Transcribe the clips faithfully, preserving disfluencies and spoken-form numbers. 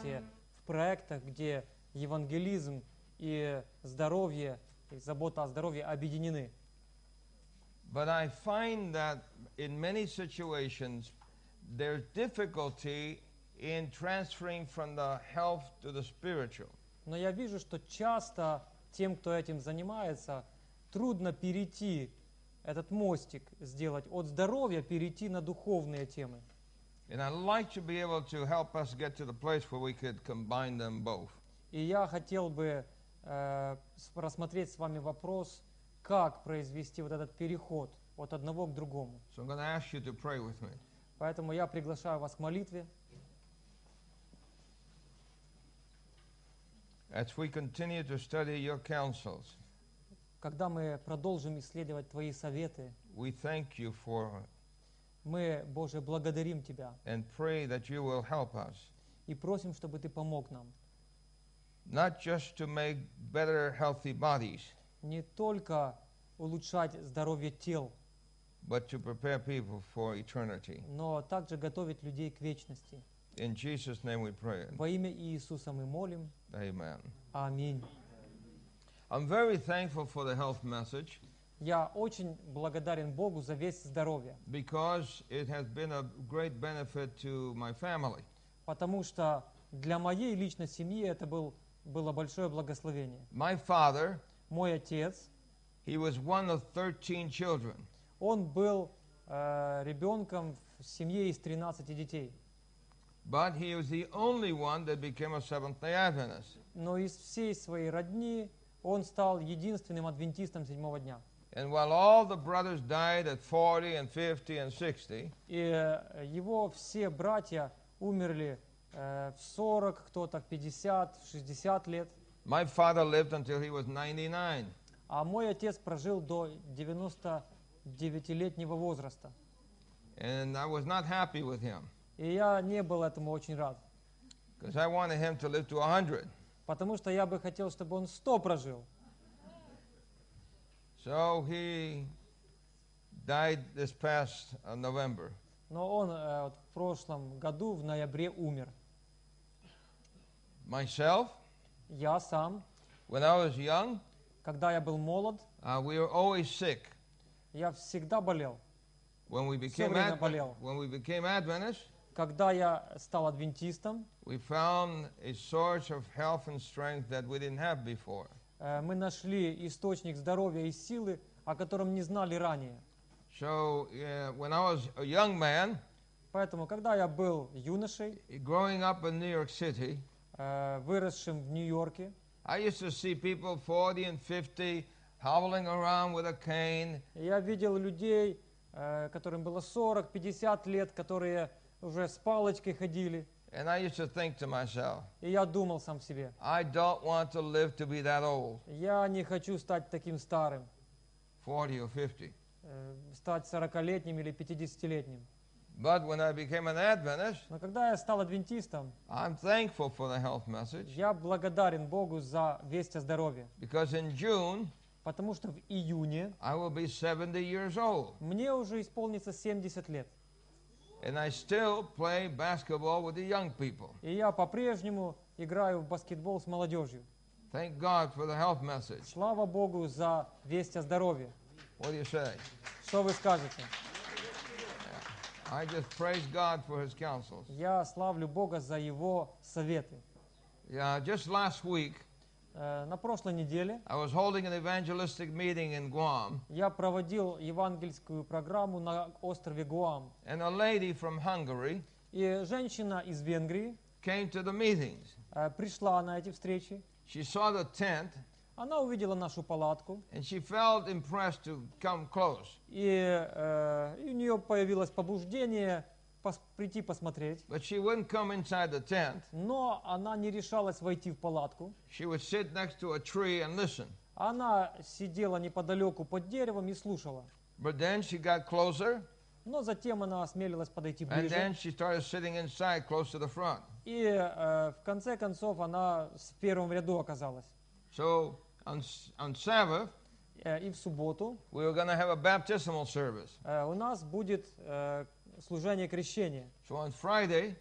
участие в проектах, где евангелизм и здоровье, и забота о здоровье объединены. But I find that in many situations there's difficulty in transferring from the health to the spiritual. Но я вижу, что часто тем, кто этим занимается, трудно перейти, этот мостик сделать, от здоровья перейти на духовные темы. And I'd like to be able to help us get to the place where we could combine them both. И я хотел бы э, рассмотреть с вами вопрос, как произвести вот этот переход от одного к другому. So I'm going to ask you to pray with me. Поэтому я приглашаю вас к молитве. As we continue to study your counsels, Когда мы продолжим исследовать Твои советы, we thank you for it мы, Боже, благодарим Тебя and pray that you will help us, и просим, чтобы Ты помог нам not just to make better, healthy bodies, не только улучшать здоровье тел, but to prepare people for eternity. но также готовить людей к вечности. In Jesus' name we pray. Во имя Иисуса мы молим. Amen. Аминь. I'm very thankful for the health message Я очень благодарен Богу за весть здоровья, because it has been a great benefit to my family. потому что для моей личной семьи это был, было большое благословение. My father, Мой отец, he was one of thirteen children, он был э, ребенком в семье из тринадцати детей, but he was the only one that became a Seventh-day Adventist. но из всей своей родни он стал единственным адвентистом седьмого дня. And while all the brothers died at forty and fifty and sixty, И э, его все братья умерли э, в сорок, кто-то в пятьдесят, в шестьдесят лет, my father lived until he was ninety-nine. а мой отец прожил до девяностодевятилетнего возраста. And I was not happy with him И я не был этому очень рад, because I wanted him to live to one hundred. потому что я бы хотел, чтобы он сто прожил. So he died this past uh, November. Но он э, вот в прошлом году, в ноябре, умер. Myself, Я сам, when I was young, когда я был молод, uh, we were always sick. я всегда болел. When we became, время Advent- болел. when we became Adventists, Когда я стал адвентистом, we found a source of health and strength that we didn't have before. э, мы нашли источник здоровья и силы, о котором не знали ранее. So uh, when I was a young man, Поэтому, когда я был юношей, growing up in New York City, э, выросшим в Нью-Йорке, I used to see people forty and fifty hobbling around with a cane, я видел людей, э, которым было сорок-пятьдесят лет, которые уже с палочкой ходили. and I used to think to myself, И я думал сам себе, I don't want to live to be that old, я не хочу стать таким старым, forty or fifty. э, стать сорокалетним или пятидесятилетним. But when I became an Adventist, Но когда я стал адвентистом, I'm thankful for the health message я благодарен Богу за весть о здоровье, because in June, потому что в июне I will be seventy years old. мне уже исполнится семьдесят лет. And I still play basketball with the young people. И я по-прежнему играю в баскетбол с молодежью. Thank God for the health message. Слава Богу за весть о здоровье. What do you say? Что вы скажете? I just praise God for His counsels. Я славлю Бога за Его советы. Yeah, just last week, Э, На прошлой неделе I was holding an evangelistic meeting in Guam, я проводил евангельскую программу на острове Гуам. and a lady from Hungary И женщина из Венгрии came to the meetings. э, пришла на эти встречи. She saw the tent, Она увидела нашу палатку, and she felt impressed to come close. и, э, и у нее появилось побуждение пос- прийти посмотреть. But she wouldn't come inside the tent. Но она не решалась войти в палатку. She would sit next to a tree and listen. Она сидела неподалеку под деревом и слушала. But then she got closer, Но затем она осмелилась подойти and then ближе. she started sitting inside close to the front. И э, в конце концов она в первом ряду оказалась. So on, s- on Sabbath, Э, И в субботу we were going to have a baptismal service. э, у нас будет э, служение крещения. So on Friday,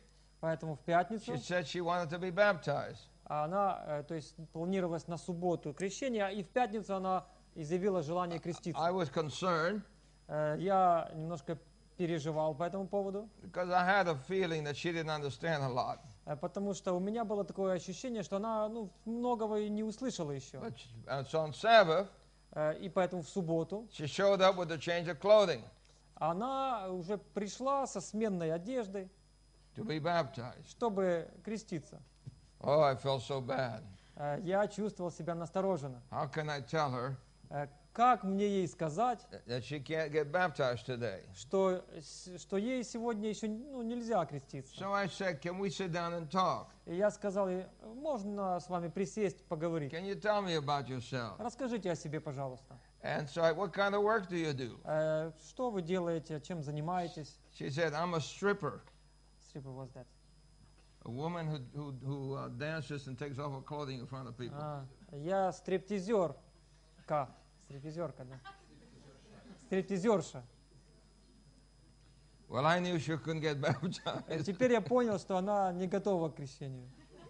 Поэтому в she пятницу said she wanted to be baptized. она, э, то есть планировалось на субботу крещение, и в пятницу она изъявила желание креститься. I was concerned Э, Я немножко переживал по этому поводу, because I had a feeling that she didn't understand a lot. э, потому что у меня было такое ощущение, что она ну, многого и не услышала еще. But she- and so on Sabbath, Э, И поэтому в субботу she showed up with a change of clothing она уже пришла со сменной одеждой, to be baptized. чтобы креститься. Oh, I felt so bad. Э, Я чувствовал себя настороженно. How can I tell her Э, Как мне ей сказать, that she can't get baptized today? что, с- что ей сегодня еще ну, нельзя креститься? So I said, can we sit down and talk? И я сказал ей, можно с вами присесть, поговорить? Can you tell me about yourself? Расскажите о себе, пожалуйста. And so I, what kind of work do you do? Э, Что вы делаете, чем занимаетесь? She said, I'm a stripper, Stripper was that. a woman who, who, who uh, dances and takes off her clothing in front of people. А, я стриптизерка. Стриптизерка, да. Стриптизерша. Well, I knew she couldn't get Э, baptized. Теперь я понял, что она не готова к крещению.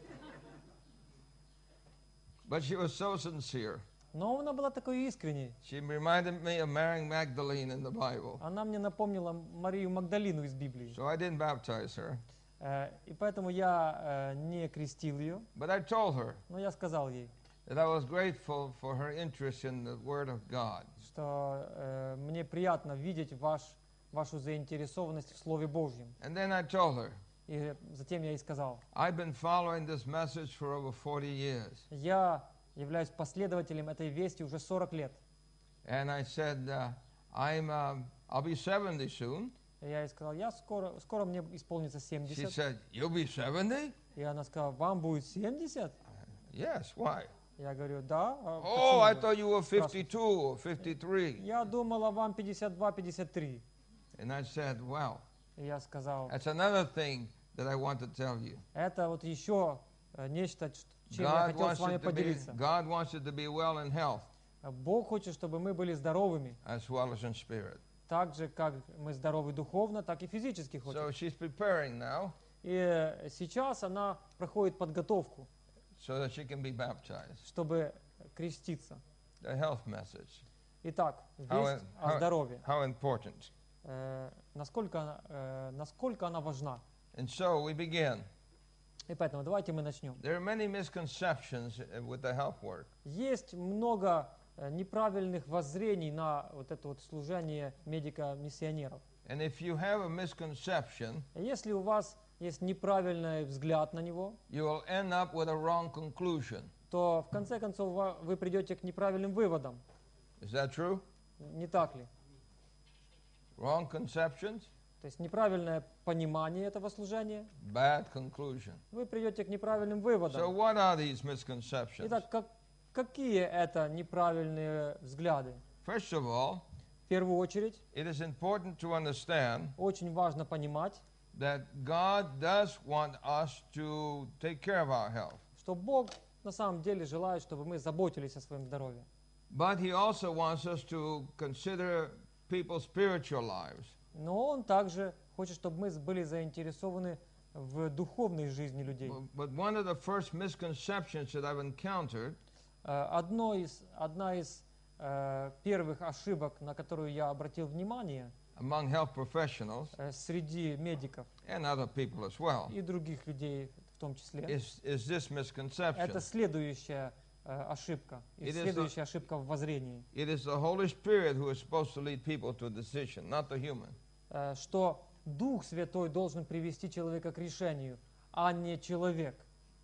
But she was so sincere. Но она была такой искренней. She reminded me of Mary Magdalene in the Bible. Она мне напомнила Марию Магдалину из Библии. So I didn't baptize her. Э, И поэтому я э, не крестил ее, But I told her но я сказал ей, that I was grateful for her interest in the Word of God. что э, мне приятно видеть ваш, вашу заинтересованность в Слове Божьем. And then I told her, И затем я ей сказал, I've been following this message for over forty years. я являюсь последователем этой вести уже сорок лет. And I said, uh, I'm, um, I'll be seventy soon. И я ей сказал, я скоро, скоро мне исполнится She семьдесят. said, you'll be seventy? И она сказала, вам будет семьдесят? Yes, why? Я говорю, да. а Oh, I почему thought you were fifty-two or fifty-three. вы?» Я думала, вам пятьдесят два пятьдесят три. And I said, well, И я сказал, that's another thing that I want to tell you. это вот еще э, нечто, ч- чем я God хотел wants, с вами you to be, поделиться. God wants you to be well in health Бог хочет, чтобы мы были здоровыми, as well as in spirit. так же, как мы здоровы духовно, так и физически So хочет. she's preparing now И э, сейчас она проходит подготовку, so that she can be baptized. чтобы креститься. The health message. Итак, How, весть о how, здоровье. how important. Э, насколько, она, э, насколько она важна. And so we begin. И поэтому давайте мы начнем. There are many misconceptions uh, with the health work. Есть много э, неправильных воззрений на вот это вот служение медика-миссионеров. And if you have a misconception, Если у вас есть неправильный взгляд на него, you will end up with a wrong conclusion. то в конце концов ва- вы придете к неправильным выводам. Is that true? Не так ли? Wrong conceptions, То есть неправильное понимание этого служения, bad conclusion. вы придете к неправильным So выводам. what are these misconceptions? Итак, как, какие это неправильные взгляды? First of all, В первую очередь, it is important to understand очень важно понимать, that God does want us to take care of our health. что Бог на самом деле желает, чтобы мы заботились о своем здоровье. But He also wants us to consider people's spiritual lives. Но Он также хочет, чтобы мы были заинтересованы в духовной жизни людей. But but one of the first misconceptions that I've encountered Э, Одно из, одна из э, первых ошибок, на которую я обратил внимание among health professionals э, среди медиков and other people as well и других людей в том числе, is, is this misconception. это следующая э, ошибка, и It is следующая ошибка в воззрении, It is the Holy Spirit who is supposed to lead people to a decision, not the human. э, что Дух Святой должен привести человека к решению, а не человек.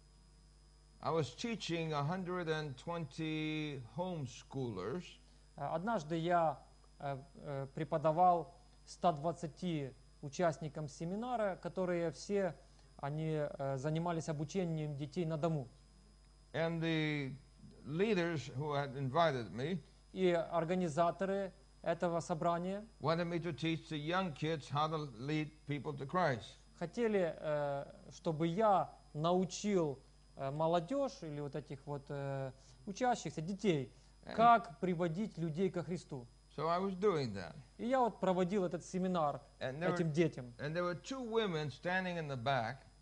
I was teaching one hundred twenty homeschoolers, Э, Однажды я э, э, преподавал ста двадцати участникам семинара, которые все они э, занимались обучением детей на дому. and the leaders who had invited me И организаторы этого собрания wanted me to teach the young kids how to lead people to Christ. хотели, э, чтобы я научил э, молодежь или вот этих вот э, учащихся, детей, как приводить людей ко Христу. So I was doing that. И я вот проводил этот семинар And there, этим were, детям. and there were two women standing in the back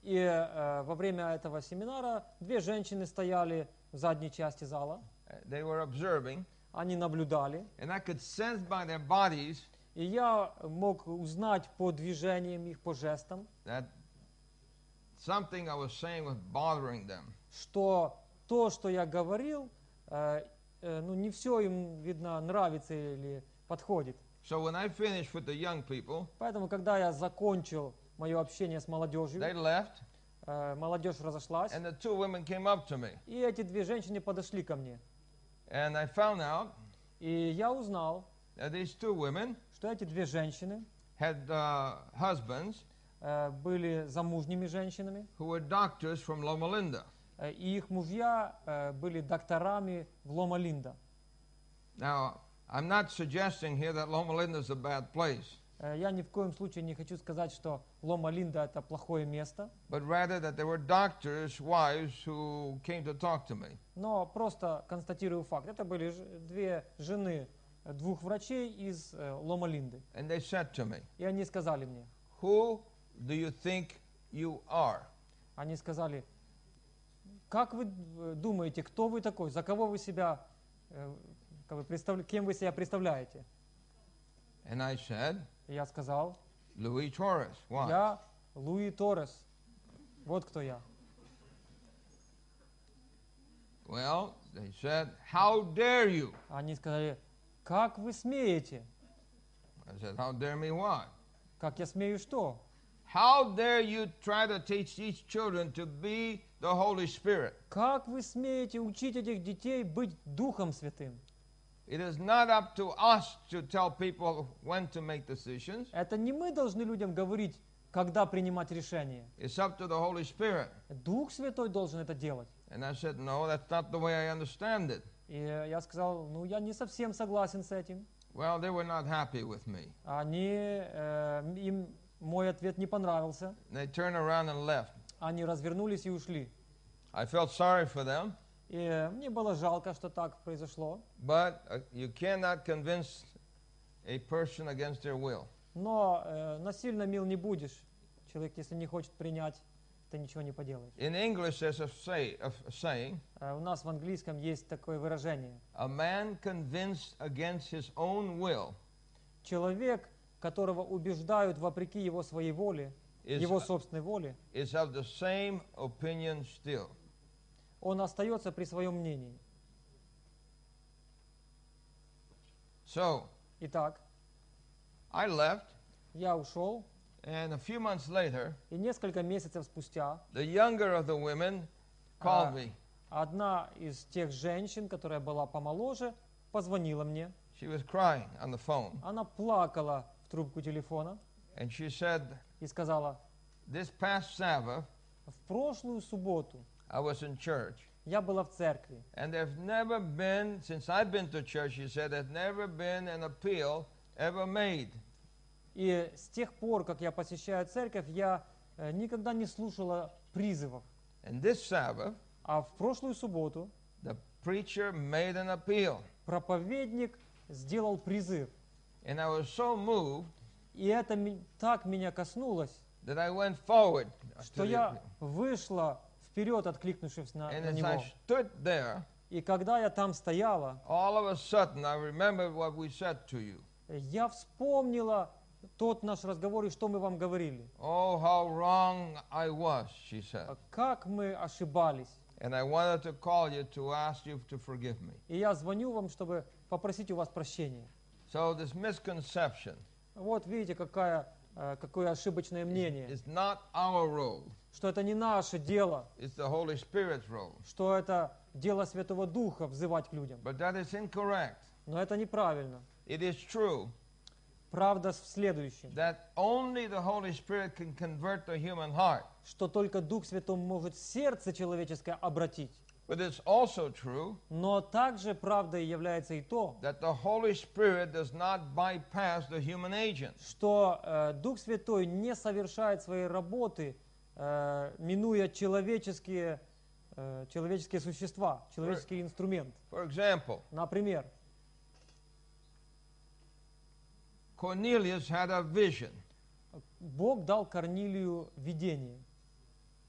И э, во время этого семинара две женщины стояли в задней части зала. They were observing, Они наблюдали. and I could sense by their bodies И я мог узнать по движениям их, по жестам, that something I was saying was bothering them. что то, что я говорил, э, э, ну не все им, видно, нравится или подходит. So when I finished with the young people, Поэтому, когда я закончил мое общение с молодежью, they left, э, молодежь разошлась, and the two women came up to me. и эти две женщины подошли ко мне. And I found out И я узнал, that these two women что эти две женщины had uh, husbands э, были замужними женщинами, who were doctors from Loma Linda. э, и их мужья э, были докторами в Лома-Линда. Now, I'm not suggesting here that Loma Linda is a bad place, Э, Я ни в коем случае не хочу сказать, что Лома-Линда это плохое место, but rather that there were doctors' wives who came to talk to me. но просто констатирую факт. Это были ж- две жены э, двух врачей из э, Лома-Линды. And they said to me, И они сказали мне, "Who do you think you are?" они сказали, как вы э, думаете, кто вы такой, за кого вы себя, э, как вы представля- кем вы себя представляете? And I said, И я сказал, "Louis Torres." Why? я Луи Торрес. Вот кто я. Well, they said, "How dare you?" Они сказали, как вы смеете? I said, "How dare me what? Как я смею что? How dare you try to teach these children to be the Holy Spirit? Как вы смеете учить этих детей быть Духом Святым? It is not up to us to tell people when to make decisions. Это не мы должны людям говорить, когда принимать решения. It's up to the Holy Spirit." Дух Святой должен это делать. And I said, "No, that's not the way I understand it." И я сказал, ну я не совсем согласен с этим. Well, they were not happy with me. Они, э, им мой ответ не понравился. They turned around and left. Они развернулись и ушли. I felt sorry for them, И мне было жалко, что так произошло. but uh, you cannot convince a person against their will. Но э, насильно мил не будешь. Человек, если не хочет принять, ты ничего не поделаешь. In English, there's a, say, a saying, Э, у нас в английском есть такое выражение. "A man convinced against his own will Человек, которого убеждают вопреки его своей воле, is, его собственной воле, is of the same opinion still." он остается при своем мнении. So, Итак, I left, я ушел, and a few months later, и несколько месяцев спустя the younger of the women called А. me. одна из тех женщин, которая была помоложе, позвонила мне. She was crying on the phone, Она плакала в трубку телефона and she said, и сказала, "This past Sabbath, в прошлую субботу I was in church, я была в церкви, and there's never been, since I've been to church," she said, "there's never been an appeal ever made." и с тех пор, как я посещаю церковь, я э, никогда не слушала призывов. And this Sabbath, А в прошлую субботу the preacher made an appeal, проповедник сделал призыв. and I was so moved И это ми- так меня коснулось, that I went forward что to the я appeal. вышла вперед, откликнувшись на, And на as него. I stood there, И когда я там стояла, all of a sudden I remembered what we said to you. я вспомнила тот наш разговор и что мы вам говорили. Oh, how wrong I was, she said. Как мы ошибались. And I wanted to call you to ask you to forgive me. И я звоню вам, чтобы попросить у вас прощения. So this misconception Вот видите, какая, э, какое ошибочное мнение. is not our role. Что это не наше дело, It's the Holy Spirit's role. что это дело Святого Духа взывать к людям. But that is incorrect. Но это неправильно. It is true Правда в следующем, that only the Holy Spirit can convert the human heart. что только Дух Святой может сердце человеческое обратить. But it's also true Но также правдой является и то, that the Holy Spirit does not bypass the human agent. что э, Дух Святой не совершает своей работы, э, минуя человеческие, э, человеческие существа, человеческий инструмент. For example, Например, Cornelius had a vision, Бог дал Корнилию видение,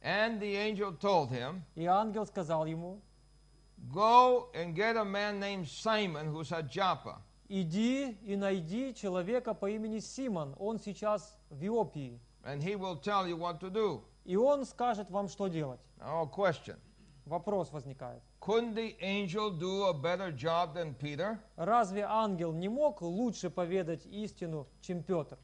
And the angel told him, И ангел сказал ему: go and get a man named Simon who's at Joppa. иди и найди человека по имени Симон, он сейчас в Иопии, And he will tell you what to do. и он скажет вам, что делать. Now, question. Вопрос возникает. Couldn't the angel do a better job than Peter? Разве ангел не мог лучше поведать истину, чем Петр?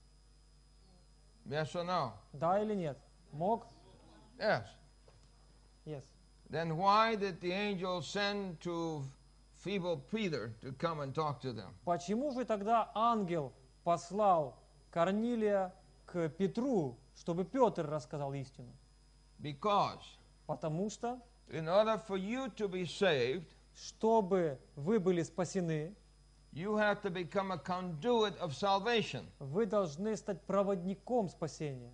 Yes or no? Да или нет? Мог? Yes. Yes. Then why did the angel send to feeble Peter to come and talk to them? Почему же тогда ангел послал Корнилия к Петру, чтобы Петр рассказал истину? Because Потому что, in order for you to be saved, чтобы вы были спасены, you have to become a conduit of salvation. вы должны стать проводником спасения.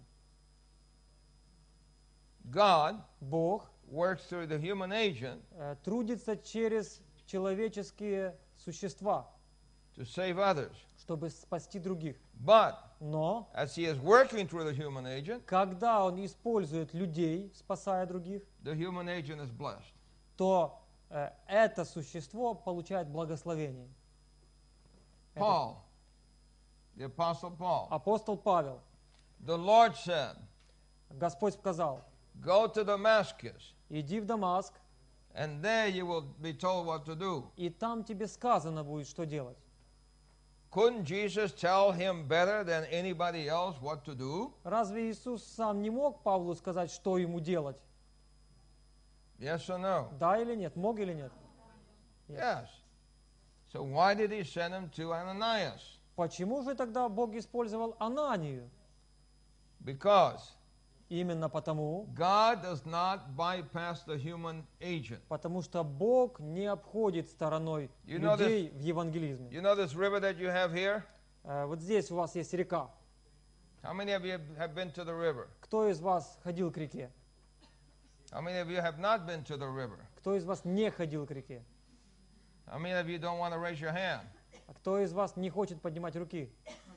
God Бог works through the human agent э, трудится через человеческие существа, to save others. чтобы спасти других. But Но, as he is working through the human agent, когда он использует людей, спасая других, the human agent is blessed. то э, это существо получает благословение. Это Paul, the Apostle Paul, апостол Павел, the Lord said, Господь сказал: go to Damascus, иди в Дамаск, and there you will be told what to do. и там тебе сказано будет, что делать. Couldn't Jesus tell him better than anybody else what to do? Разве Иисус сам не мог Павлу сказать, что ему делать? Yes or no? Да или нет? Мог или нет? Yes. So why did he send him to Ananias? Почему же тогда Бог использовал Ананию? Because Именно потому, God does not bypass the human agent. потому что Бог не обходит стороной You know людей в евангелизме. You know this river that you have here? Э, Вот здесь у вас есть река. How many of you have been to the river? Кто из вас ходил к реке? How many of you have not been to the river? Кто из вас не ходил к реке? How many of you don't want to raise your hand? А кто из вас не хочет поднимать руки?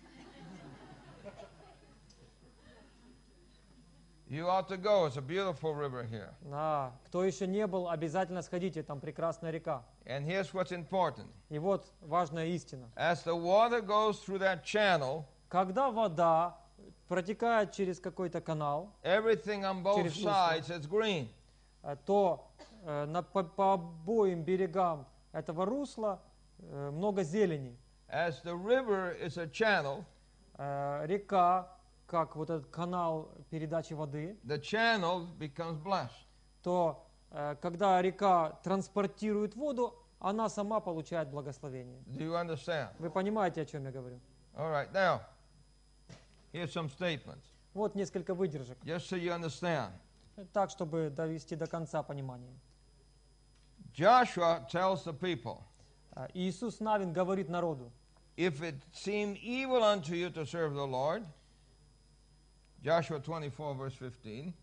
You ought to go. It's a beautiful river here. А, кто еще не был, обязательно сходите, там прекрасная река. And here's what's important. И вот важная истина. As the water goes through that channel, Когда вода протекает через какой-то канал, everything on both Через русло. sides is green. э, то э, на, по, по обоим берегам этого русла э, много зелени. As the river is a channel, Э, река, как вот этот канал передачи воды, the channel becomes blessed. то э, когда река транспортирует воду, она сама получает благословение. Do you understand? Вы понимаете, о чем я говорю? All right. Now, here's some statements, Вот несколько выдержек, just so you understand. так, чтобы довести до конца понимания. Joshua tells the people, Э, Иисус Навин говорит народу: if it seem evil unto you to serve the Lord, Joshua twenty-four, verse fifteen,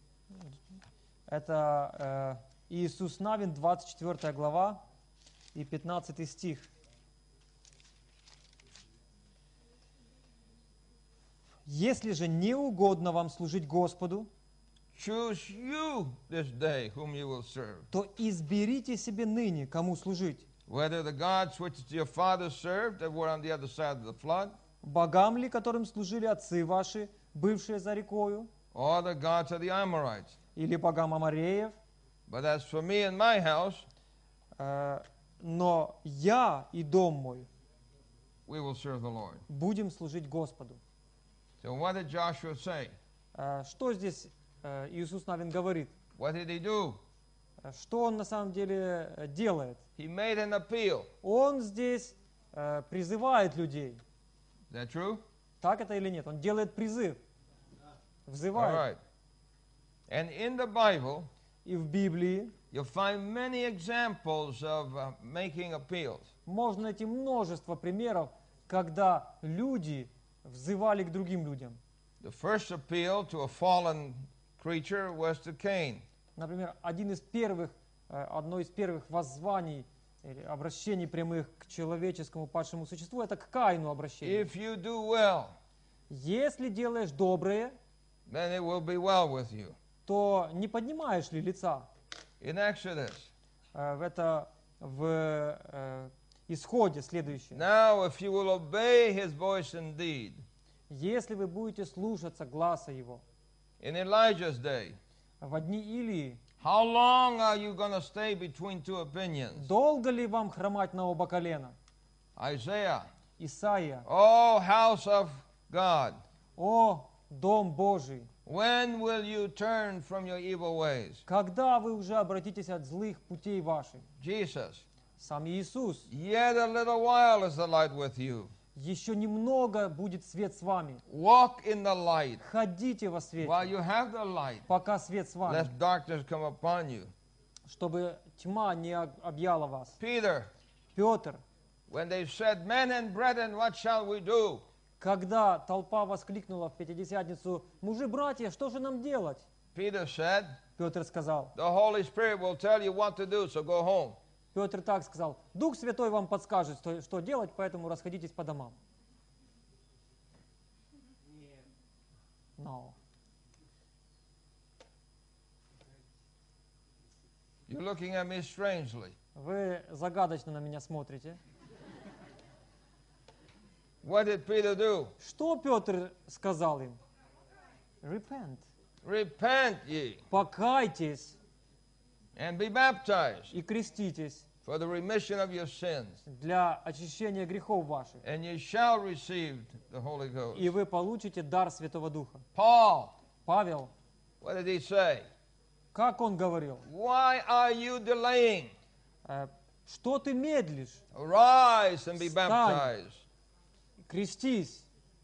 это э, Иисус Навин, двадцать четвёртая глава и пятнадцатый стих. «Если же не угодно вам служить Господу, choose you this day whom you will serve, то изберите себе ныне, кому служить, whether the gods which your fathers served that were on the other side of the flood, богам ли, которым служили отцы ваши, бывшие за рекою, or the gods of the Amorites. или богам Амореев, But as for me and my house, э, но я и дом мой we will serve the Lord. будем служить Господу». So what did Joshua say? Э, Что здесь э, Иисус Навин говорит? What did he do? Э, Что он на самом деле э, делает? He made an appeal. Он здесь э, призывает людей. Is that true? Так это или нет? Он делает призыв. All Взывает. right. And in the Bible, И в Библии you'll find many examples of uh, making appeals. можно найти множество примеров, когда люди взывали к другим людям. The first appeal to a fallen creature was to Cain. Например, один из первых, э, одно из первых воззваний или обращений прямых к человеческому падшему существу, это к Каину обращение. If you do well, Если делаешь доброе, then it will be well with you. то не поднимаешь ли лица? In Exodus. Э, В это в э, исходе следующее. Now, if you will obey his voice indeed, Если вы будете слушаться гласа его, in Elijah's day, в дни Илии, how long are you going to stay between two opinions? долго ли вам хромать на оба колена? Isaiah, Исаия, oh house of God, о дом Божий, when will you turn from your evil ways? когда вы уже обратитесь от злых путей ваших? Jesus, Сам Иисус, yet a little while is the light with you. еще немного будет свет с вами. Walk in the light Ходите во свете, while you have the light, пока свет с вами, lest darkness come upon you. чтобы тьма не об- объяла вас. Peter, Петр, when they said, men and brethren, what shall we do? когда толпа воскликнула в Пятидесятницу: «Мужи, братья, что же нам делать?» Peter said, Петр сказал, the Holy Spirit will tell you what to do, so go home. Петр так сказал: «Дух Святой вам подскажет, что, что делать, поэтому расходитесь по домам». No. You're looking at me strangely. Вы загадочно на меня смотрите. What did Peter do? Что Петр сказал им? Repent. Repent ye Покайтесь and be baptized и креститесь for the remission of your sins, для очищения грехов ваших, and ye shall receive the Holy Ghost. и вы получите дар Святого Духа. Paul, Павел, what did he say? как он говорил? Why are you delaying? Э, Что ты медлишь? Arise and be Встань. baptized. Крестись.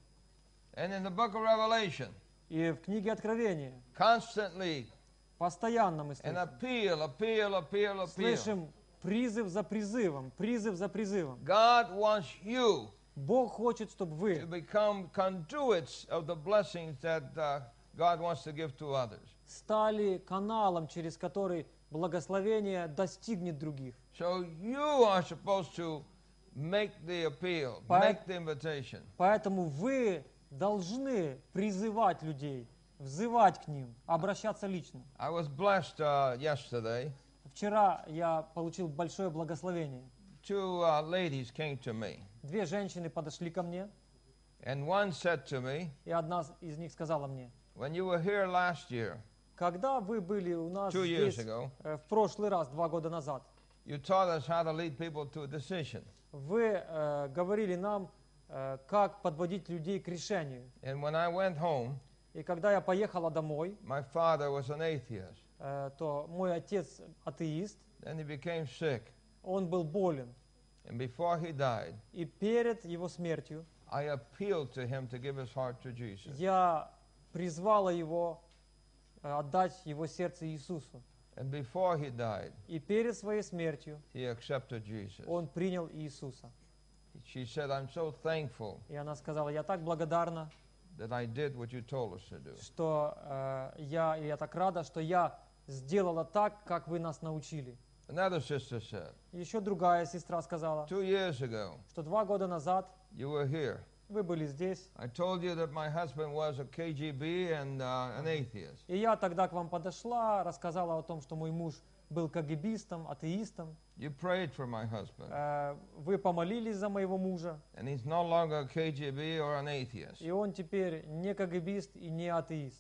And in the book of Revelation, И в книге Откровения constantly постоянно мы an слышим. appeal, appeal, appeal, appeal. Слышим призыв за призывом, призыв за призывом. God wants you Бог хочет, чтобы to вы become conduits of the blessings that uh, God wants to give to others. стали каналом, через который благословение достигнет других. So you are supposed to make the appeal, Поэт- make the invitation. Поэтому вы должны призывать людей, взывать к ним, обращаться лично. I was blessed uh, yesterday. Вчера я получил большое благословение. Two uh, ladies came to me, Две женщины подошли ко мне, and one said to me, и одна из них сказала мне: when you were here last year, когда вы были у нас two years здесь ago, э, в прошлый раз, два года назад, you taught us how to lead people to a decision. вы э, говорили нам, э, как подводить людей к решению. And when I went home, И когда я поехала домой, my father was an atheist. э, то мой отец атеист, Then he became sick. он был болен. And before he died, И перед его смертью I appealed to him to give his heart to Jesus. я призвала его э, отдать его сердце Иисусу. And before he died, И перед своей смертью he accepted Jesus. он принял Иисуса. She said, I'm so thankful И она сказала: я так благодарна, that I did what you told us to do. что э, я, и я так рада, что я сделала так, как вы нас научили. Another sister said, Еще другая сестра сказала, two years ago, что два года назад you were here. вы были здесь, I told you that my husband was a K G B and uh, an atheist. и я тогда к вам подошла, рассказала о том, что мой муж был кагибистом, атеистом. You prayed for my husband, Э, Вы помолились за моего мужа, and he's no longer a K G B or an atheist. и он теперь не кагибист и не атеист.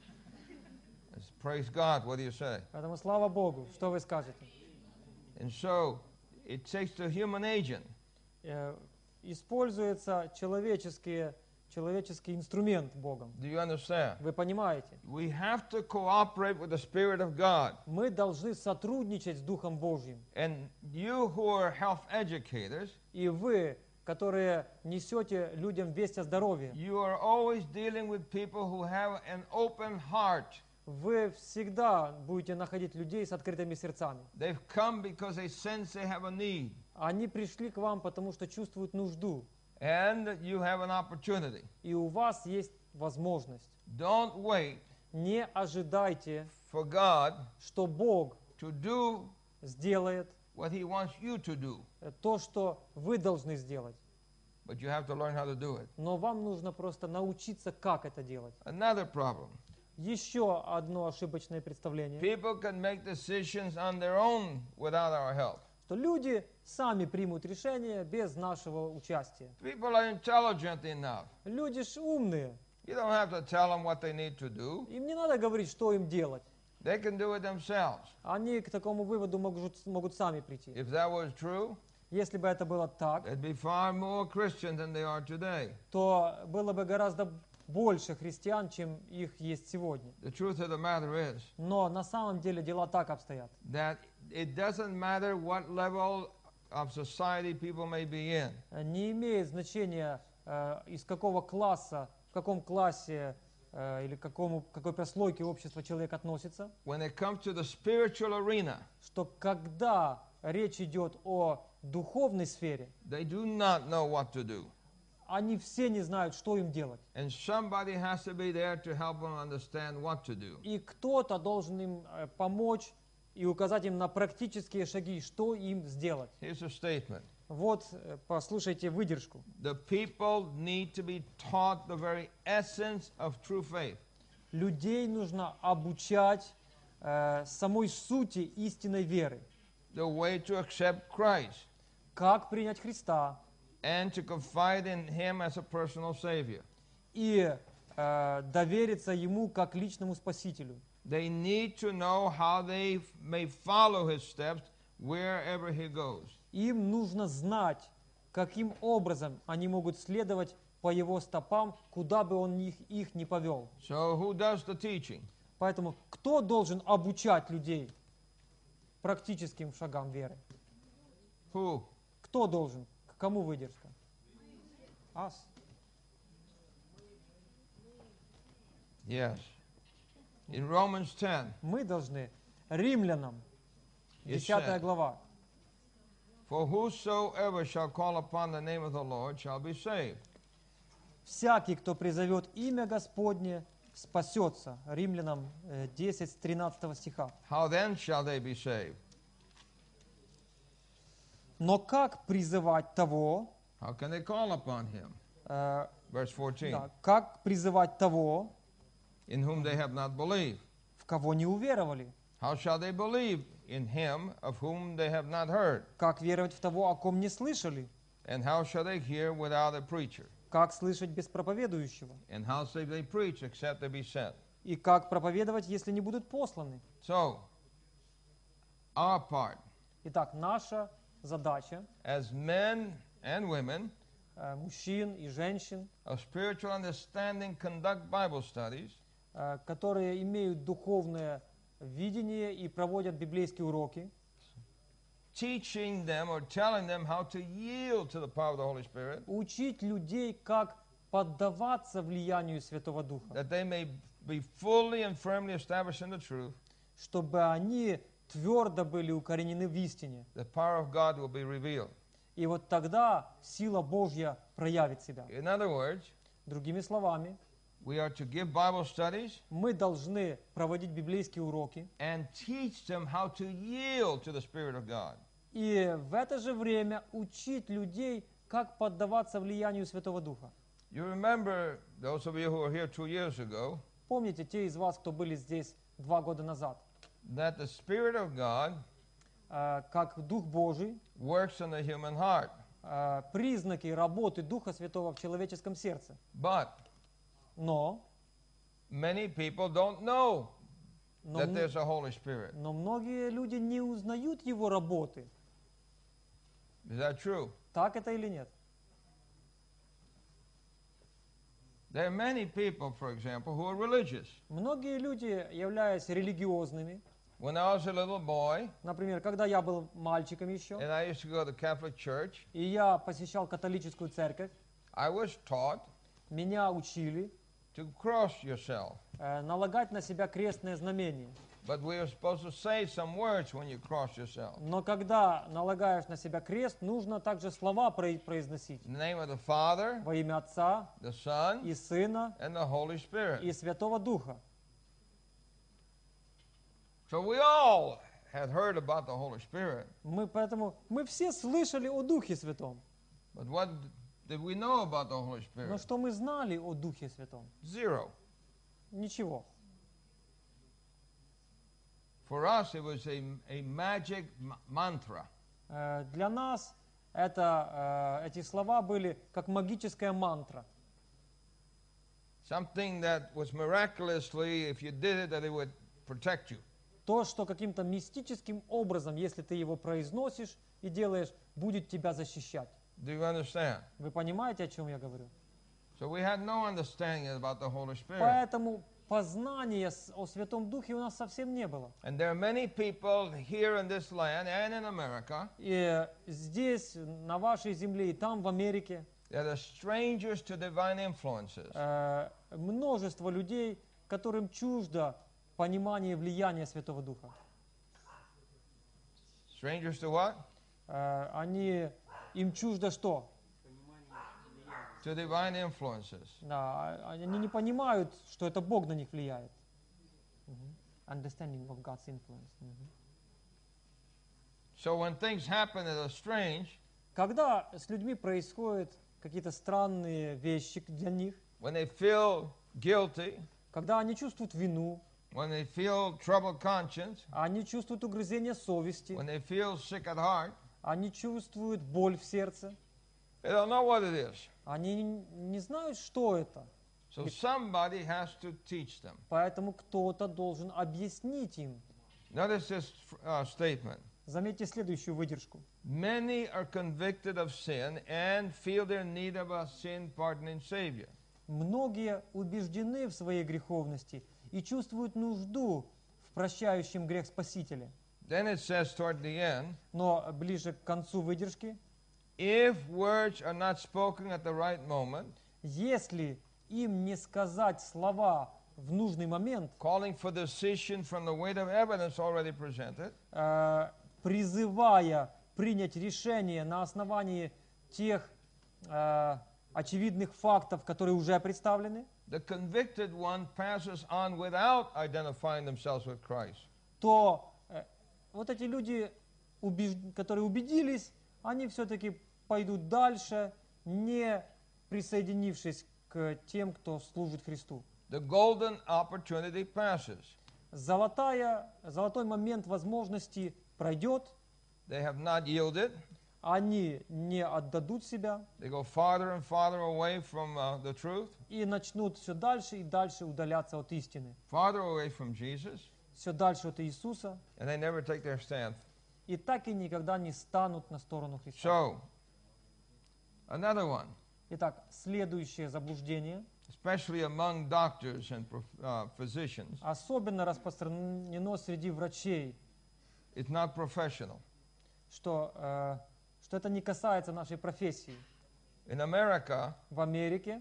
Let's praise God. What do you say? Поэтому слава Богу, что вы скажете? And so it takes a human agent Э, Используется человеческий, человеческий инструмент Богом. Do you understand? Вы понимаете? We have to cooperate with the Spirit of God. Мы должны сотрудничать с Духом Божьим. And you who are health educators, И вы, которые несете людям весть о здоровье, you are always dealing with people who have an open heart. вы всегда будете находить людей с открытыми сердцами. They've come because they sense they have a need. Они пришли к вам, потому что чувствуют нужду. And you have an opportunity. И у вас есть возможность. Don't wait Не ожидайте, for God что Бог to do сделает what He wants you to do. э, то, что вы должны сделать. But you have to learn how to do it. Но вам нужно просто научиться, как это делать. Another problem. Еще одно ошибочное представление, People can make decisions on their own without our help. что люди сами примут решение без нашего участия. People are intelligent enough. Люди ж умные, You don't have to tell them what they need to do. им не надо говорить, что им делать. They can do it themselves. Они к такому выводу могут, могут сами прийти. If that was true, Если бы это было так, there'd be far more Christians than they are today. то было бы гораздо больше христиан, чем их есть сегодня. The truth of the matter is Но на самом деле дела так обстоят. that it doesn't matter what level of society people may be in. Не имеет значения, э, из какого класса, в каком классе э, или к какому, какой прослойке общества человек относится, When it comes to the spiritual arena, что когда речь идет о духовной сфере, they do not know what to do. они все не знают, что им делать. And somebody has to be there to help them understand what to do. И кто-то должен им э, помочь и указать им на практические шаги, что им сделать. Here's a statement. Вот, э, послушайте выдержку. The people need to be taught the very essence of true faith. Людей нужно обучать э, самой сути истинной веры. The way to accept Christ Как принять Христа and to confide in Him as a personal Savior. и э, довериться Ему как личному Спасителю. They need to know how they f- may follow His steps wherever He goes. Им нужно знать, каким образом они могут следовать по Его стопам, куда бы Он их, их не повел. So who does the teaching? Поэтому кто должен обучать людей практическим шагам веры? Who? Кто должен? К кому выдержка? Us. Yes. In Romans ten, Мы должны. Римлянам, It десятая said, глава. For whosoever shall call upon the name of the Lord shall be saved. Всякий, кто призовет имя Господне, спасется. Римлянам э, десять, с тринадцатого стиха. How then shall they be saved? Но как призывать того, How can they call upon Him? э, Verse fourteen. да, как призывать того, In whom they have not believed. в кого не уверовали? How shall they believe in Him of whom they have not heard? Как веровать в того, о ком не слышали? And how shall they hear without a preacher? Как слышать без проповедующего? And how shall they preach except they be sent? И как проповедовать, если не будут посланы? So, our part Итак, наша задача, as men and women э, мужчин и женщин, of spiritual understanding conduct Bible studies э, которые имеют духовное видение и проводят библейские уроки, teaching them or telling them how to yield to the power of the Holy Spirit, учить людей, как поддаваться влиянию Святого Духа, that they may be fully and firmly established in the truth. чтобы они твердо были укоренены в истине. The power of God will be revealed. И вот тогда сила Божья проявит себя. In other words, Другими словами, we are to give Bible studies мы должны проводить библейские уроки and teach them how to yield to the Spirit of God. и в это же время учить людей, как поддаваться влиянию Святого Духа. You remember, those of you who were here two years ago, Помните те из вас, кто были здесь два года назад, that the Spirit of God э, как Дух Божий, works in the human heart. э, признаки работы Духа Святого в человеческом сердце. But Но, many people don't know но, that м- there's a Holy Spirit. но многие люди не узнают Его работы. Is that true? Так это или нет? There are many people, for example, who are religious. Многие люди, являясь религиозными, When I was a little boy, например, когда я был мальчиком еще, and I used to go to Catholic church, и я посещал католическую церковь, I was taught меня учили to cross yourself. э, налагать на себя крестное знамение. But we are supposed to say some words when you cross yourself. Но когда налагаешь на себя крест, нужно также слова про- произносить. In the name of the Father, Во имя Отца the Son, и Сына and the Holy и Spirit. Святого Духа. So we all had heard about the Holy Spirit. Мы поэтому мы все слышали о Духе Святом. But what did we know about the Holy Но Spirit? что мы знали о Духе Святом? Zero. Ничего. For us, it was a, a magic m- mantra. Э, Для нас это, э, эти слова были как магическая мантра. Something that was miraculously, if you did it, that it would protect you. То, что каким-то мистическим образом, если ты его произносишь и делаешь, будет тебя защищать. Do you understand? Вы понимаете, о чем я говорю? So we had no understanding about the Holy Spirit. Поэтому познания с- о Святом Духе у нас совсем не было. And there are many people here in this land and in America И здесь, на вашей земле, и там, в Америке, that are strangers to divine influences. э, множество людей, которым чуждо понимание и влияние Святого Духа. Strangers to what? Э, Они, им чуждо что? To divine influences. Да, они не понимают, что это Бог на них влияет. Мгм. Understanding of God's influence. Мгм. So when things happen that are strange, Когда с людьми происходят какие-то странные вещи для них, when they feel guilty, когда они чувствуют вину, when they feel troubled conscience, они чувствуют угрызение совести, when they feel sick at heart, они чувствуют боль в сердце, they don't know what it is. они не знают, что это. So somebody has to teach them. Поэтому кто-то должен объяснить им. Notice this uh, statement. Заметьте следующую выдержку. Many are convicted of sin and feel their need of a sin pardoning Savior. Многие убеждены в своей греховности и чувствуют нужду в прощающем грех Спасителе. Then it says toward the end, Но ближе к концу выдержки, if words are not spoken at the right moment, если им не сказать слова в нужный момент, calling for decision from the weight of evidence already presented, э, призывая принять решение на основании тех э, очевидных фактов, которые уже представлены, the convicted one passes on without identifying themselves with Christ. то э, вот эти люди, убеж- которые убедились, они все-таки пойдут дальше, не присоединившись к тем, кто служит Христу. The golden opportunity passes. Золотая, золотой момент возможности пройдет, They have not yielded. они не отдадут себя They go farther and farther away from uh, the truth, и начнут все дальше и дальше удаляться от истины, farther away from Jesus, все дальше от Иисуса, and they never take their stand. и так и никогда не станут на сторону Христа. So, another one, Итак, следующее заблуждение, especially among doctors and prof- uh, physicians, особенно распространено среди врачей, it's not professional. что, э, что это не касается нашей профессии. In America, В Америке,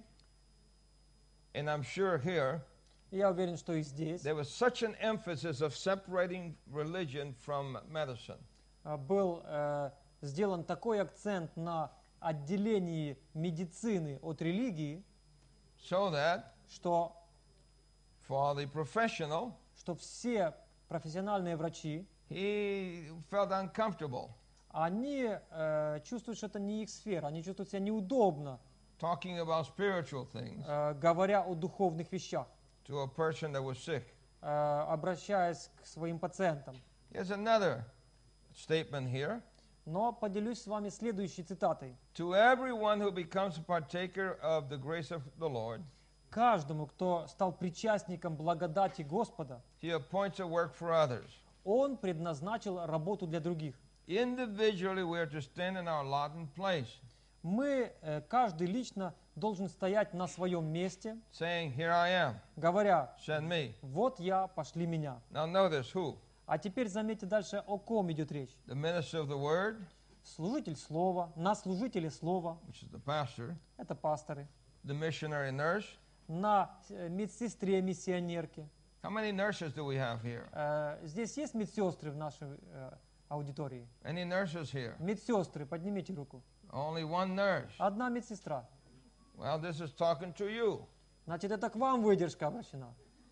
and I'm sure here, и я уверен, что и здесь, there was such an emphasis of separating religion from medicine. э, был э, сделан такой акцент на отделении медицины от религии, So that что, for the professional, что все профессиональные врачи, he felt uncomfortable они э, чувствуют, что это не их сфера, они чувствуют себя неудобно, talking about spiritual things э, говоря о духовных вещах, to a person that was sick. э, обращаясь к своим пациентам. Here's another statement here. Но поделюсь с вами следующей цитатой. To everyone who becomes a partaker of the grace of the Lord, Каждому, кто стал причастником благодати Господа, he appoints a work for others. Он предназначил работу для других. Individually, we are to stand in our lot and place, Мы, э, каждый лично, должен стоять на своем месте, saying, Here I am, говоря, send me. вот я, пошли меня. Now notice who? А теперь заметьте дальше, о ком идет речь. The minister of the word, Служитель слова, на служителе слова, which is the pastor, это пасторы, the missionary nurse. на э, медсестре, миссионерке. How many nurses do we have here? Э, Здесь есть медсестры в нашей э, аудитории? Any nurses here? Медсестры, поднимите руку. Only one nurse. Одна медсестра. Well, this is talking to you. Значит, это к вам выдержка обращена.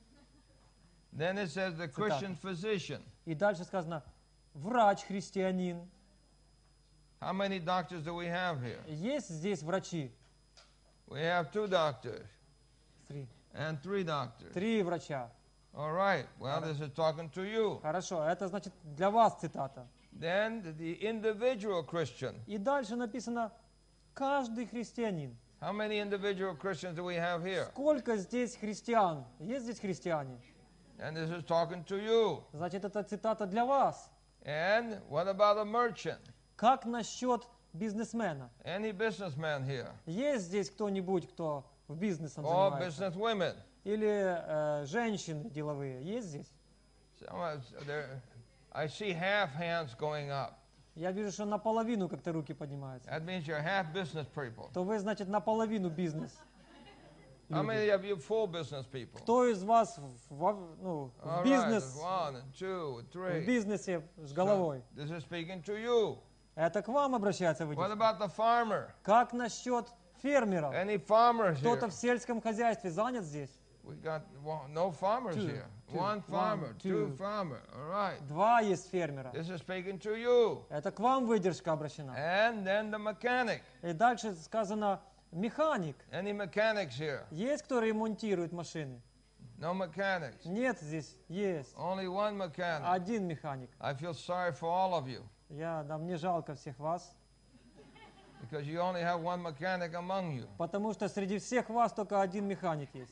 Then it says the Christian physician. И дальше сказано, врач-христианин. How many doctors do we have here? Есть здесь врачи? We have two doctors Три. and three doctors. Три врача. All right. Well, this is talking to you. Хорошо, это значит для вас цитата. Then the individual Christian. И дальше написано каждый христианин. How many individual Christians do we have here? Сколько здесь христиан? Есть здесь христиане? And this is talking to you. Значит, это цитата для вас. And what about a merchant? Как насчет бизнесмена? Any businessman here? Есть здесь кто-нибудь, кто в бизнесом Or занимается? business women? Или э, женщины деловые? Есть здесь? Some of- there- I see half hands going up. Я вижу, что наполовину как-то руки поднимаются. That means you're half business people. То вы, значит, наполовину бизнес. How люди. many of you full business people? Кто из вас в, во- ну, в All right, бизнес, there's one, and two, and в three. бизнесе с головой? This is speaking to you. Это к вам обращается What выдержка. about the farmer? Как насчет фермеров? Any farmers Кто-то here? в сельском хозяйстве занят здесь? We got one, no farmers Two, here. two, One farmer, one, two two. farmer. All right. Два есть фермера. This is speaking to you. Это к вам выдержка обращена. And then the mechanic. И дальше сказано механик. Any mechanics here? Есть кто ремонтирует машины? No mechanics. Нет, здесь есть. Only one mechanic. Один механик. I feel sorry for all of you Я, да, мне жалко всех вас, because you only have one mechanic among you. потому что среди всех вас только один механик есть.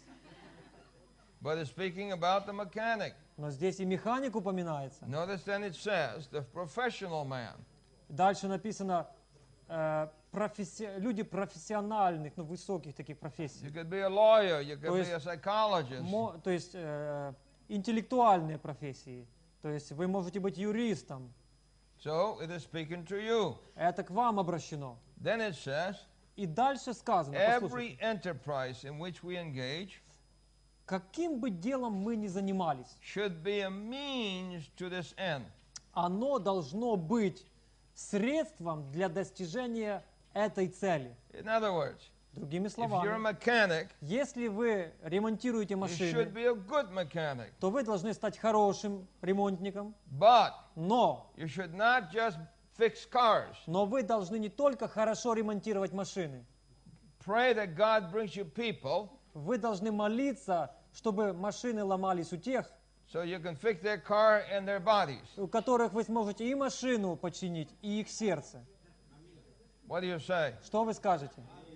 But it's speaking about the mechanic. Но здесь и механик упоминается. Notice then it says the professional man. Дальше написано э, професси- люди профессиональных, ну, высоких таких профессий. You could be a lawyer, you could То be есть a psychologist. Мо- то есть э, интеллектуальные профессии. То есть вы можете быть юристом. So it is speaking to you. Это к вам обращено. Then it says И дальше сказано, every послушайте, enterprise in which we engage каким бы делом мы ни занимались, should be a means to this end. оно должно быть средством для достижения этой цели. In other words, Другими if you're a словами, mechanic, если вы ремонтируете you should машины, be a good mechanic. то вы должны стать хорошим ремонтником, But но, you should not just fix cars. но вы должны не только хорошо ремонтировать машины, Pray that God brings you people вы должны молиться, чтобы машины ломались у тех, so you can fix their car and their bodies. у которых вы сможете и машину починить, и их сердце. What do you say? Что вы скажете?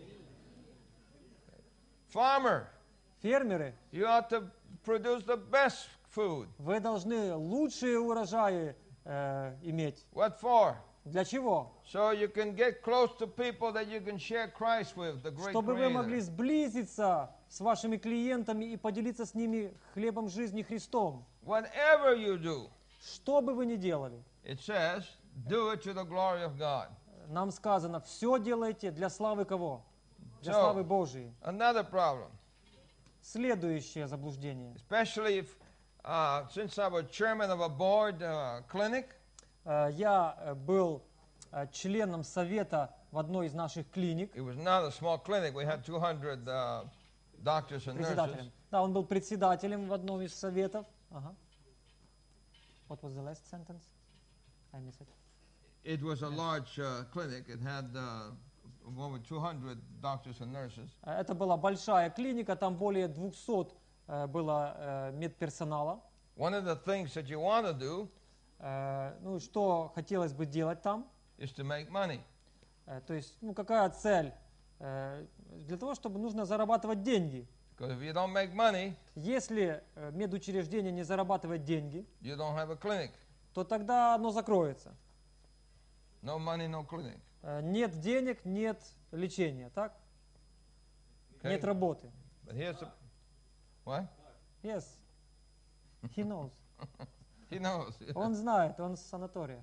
Farmer, Фермеры, you ought to produce the best food. вы должны лучшие урожаи э, иметь. What for? Для чего? So you can get close to people that you can share Christ with, the great Чтобы вы могли Creator. сблизиться с вашими клиентами и поделиться с ними хлебом жизни Христом. Whatever you do, Что бы вы ни делали, it says, do it to the glory of God. нам сказано, все делайте для славы кого? Для So- славы Божией. Another problem, Следующее заблуждение. especially if, uh, since I was chairman of a board uh, clinic, Э, Я э, был э, членом совета в одной из наших клиник, it was not a small clinic. We had two hundred uh, doctors and nurses. председателем. Да, он был председателем в одном из советов. Ага. What was the last sentence? I missed it. It was a large uh, clinic. It had uh, over two hundred doctors and nurses. Э, Это была большая клиника, там более двухсот э, было э, медперсонала. One of the things that you want to do Э, Ну, что хотелось бы делать там? is to make money. Э, То есть, ну, какая цель? Э, Для того, чтобы нужно зарабатывать деньги. Because if you don't make money, Если э, медучреждение не зарабатывает деньги, you don't have a clinic. то тогда оно закроется. No money, no clinic. Э, Нет денег, нет лечения, так? Okay? Нет работы. But here's the what? Yes. He knows. He knows. Он знает, он с санатория.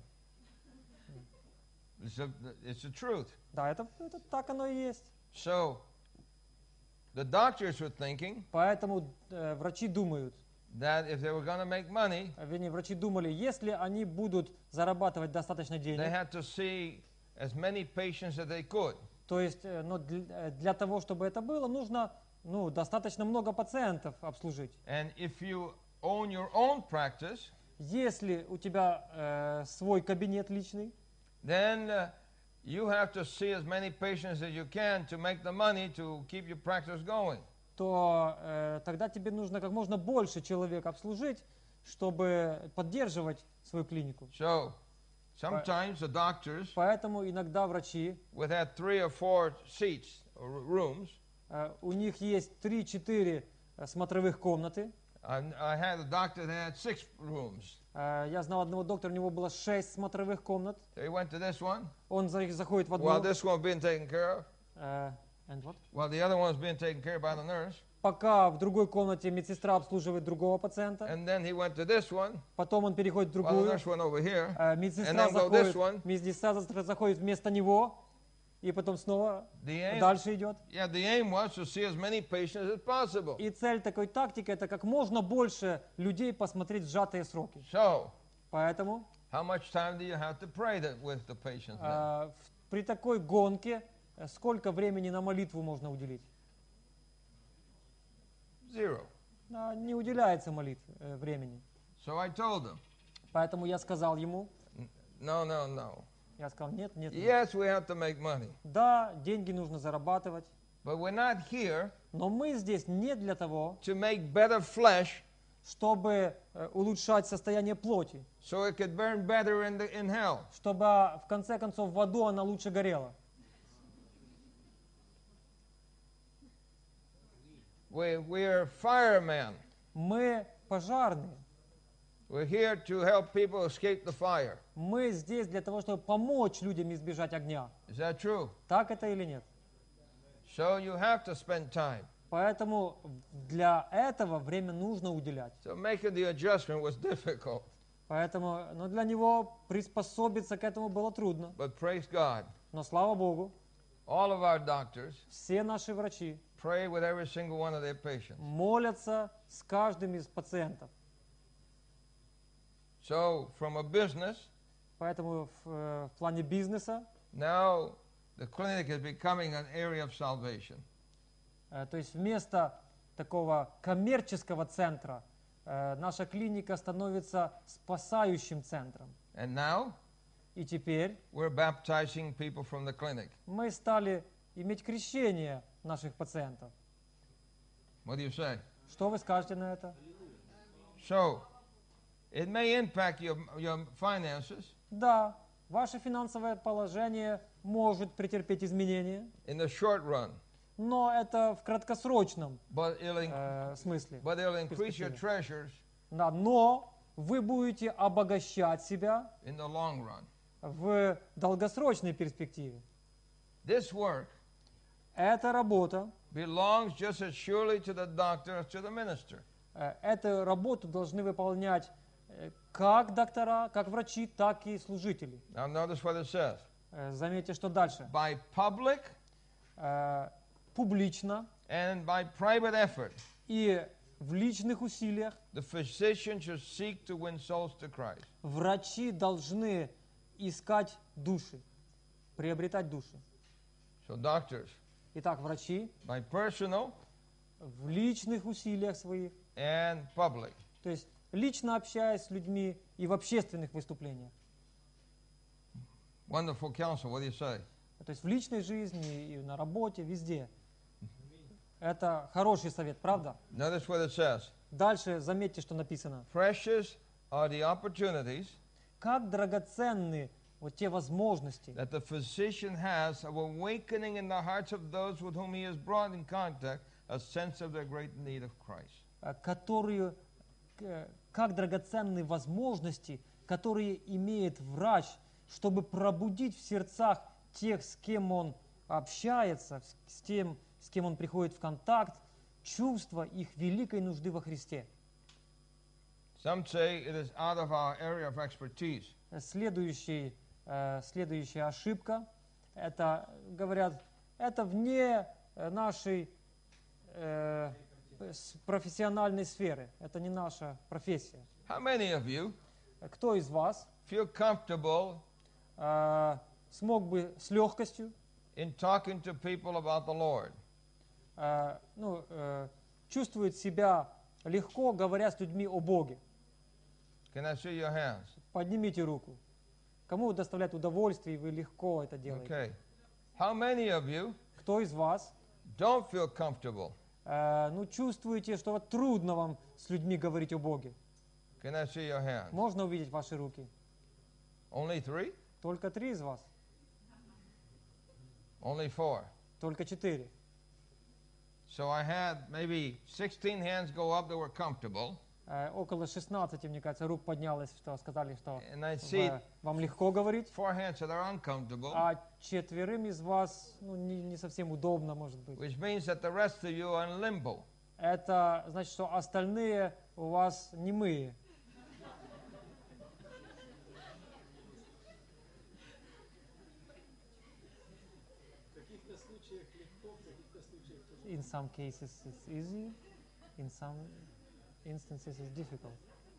It's, a, it's the truth. Да, это, это так оно и есть. So the doctors were thinking Поэтому э, врачи думают, that if they were going to make money, э, вернее, врачи думали, если они будут зарабатывать достаточно they денег, had to see as many patients as they could. то есть э, ну, для, э, для того, чтобы это было, нужно ну, достаточно много пациентов обслужить. And if you own your own practice, Если у тебя э, свой кабинет личный, then uh, you have to see as many patients as you can to make the money to keep your practice going. то э, тогда тебе нужно как можно больше человек обслужить, чтобы поддерживать свою клинику. So sometimes the doctors Поэтому иногда врачи, would have three or four seats or rooms. э, у них есть три-четыре э, смотровых комнаты. I, I had a doctor that had six rooms. Э, я знал одного доктора, у него было шесть смотровых комнат. So he went to this one Он за- заходит в одну. while this one being taken care of, э, and what? while the other one's being taken care of by the nurse. Пока в другой комнате медсестра обслуживает другого пациента. And then he went to this one Потом он переходит в while the другую. nurse went over here. Э, And Медсестра then go this заходит, one. медсестра заходит вместо него. И потом снова The aim, дальше идет. yeah, the aim was to see as many patients as possible. И цель такой тактики — это как можно больше людей посмотреть в сжатые сроки. So, Поэтому how much time do you have to pray that with the patients then? э, в- при такой гонке э, сколько времени на молитву можно уделить? Zero. А, не уделяется молитве э, времени. So I told him, Поэтому я сказал ему, no, no, no. я сказал, нет, нет, нет. Yes, we have to make money, Да, деньги нужно зарабатывать, but we're not here но мы здесь не для того, to make better flesh чтобы э, улучшать состояние плоти, so it could burn better in, the, in hell. чтобы а, в конце концов в аду она лучше горела. We, we're firemen. Мы пожарные. We're here to help people escape the fire. Мы здесь для того, чтобы помочь людям избежать огня. Is that true? Так это или нет? So you have to spend time. Поэтому для этого время нужно уделять. So making the adjustment was difficult, Поэтому, но для него приспособиться к этому было трудно. but praise God. Но слава Богу, All of our doctors все наши врачи pray with every single one of their patients. молятся с каждым из пациентов. So from a business, Поэтому в, э, в плане бизнеса, now the clinic is becoming an area of salvation. э, то есть вместо такого коммерческого центра, э, наша клиника становится спасающим центром. And now И теперь we're baptizing people from the clinic. мы стали иметь крещение наших пациентов. What do you say? Что вы скажете на это? So it may impact your, your finances Да, ваше финансовое положение может претерпеть изменения, in the short run, но это в краткосрочном but it'll, in- э, смысле. but it'll increase your перспективе. treasures Да, но вы будете обогащать себя in the long run. в долгосрочной перспективе. This work Эта работа, belongs just as surely to the doctor as to the minister. э, эту работу должны выполнять э, как доктора, как врачи, так и служители. Now notice what it says. Э, Заметьте, что дальше. By public Э, Публично and by private effort, и в личных усилиях the physician should seek to win souls to Christ. врачи должны искать души, приобретать души. So doctors, Итак, врачи by personal в личных усилиях своих, and public. то есть лично общаясь с людьми и в общественных выступлениях. Wonderful counsel, what do you say? То есть в личной жизни и на работе, везде. Это хороший совет, правда? Notice what it says. Дальше заметьте, что написано. Precious are the opportunities Как драгоценны вот те возможности, that the physician has of awakening in the hearts of those with whom he has brought in contact a sense of their great need of Christ. э, которые, э, как драгоценны возможности, которые имеет врач, чтобы пробудить в сердцах тех, с кем он общается, с тем, с кем он приходит в контакт, чувство их великой нужды во Христе. Some say it is out of our area of expertise. Следующий, э, следующая ошибка, это, говорят, это вне э, нашей э, с- профессиональной сферы, это не наша профессия. How many of you Кто из вас feel comfortable э, смог бы с легкостью in talking to people about the Lord? э, ну, э, чувствует себя легко, говоря с людьми о Боге? Can I see your hands? Поднимите руку. Кому доставляет удовольствие, и вы легко это делаете? Okay. How many of you Кто из вас don't feel comfortable э, ну, чувствуете, что вот трудно вам с людьми говорить о Боге? Can I see your hands? Можно увидеть ваши руки? Only three? Только три из вас. Only four. Только четыре. So I had maybe sixteen hands go up that were comfortable. Э, около шестнадцати, мне кажется, рук поднялось, что сказали, что And I see в- вам легко говорить. four hands that are uncomfortable, А четверым из вас ну, не, не совсем удобно, может быть. which means that the rest of you are in limbo. Это значит, что остальные у вас немые. In some cases it's easy, in some instances it's difficult.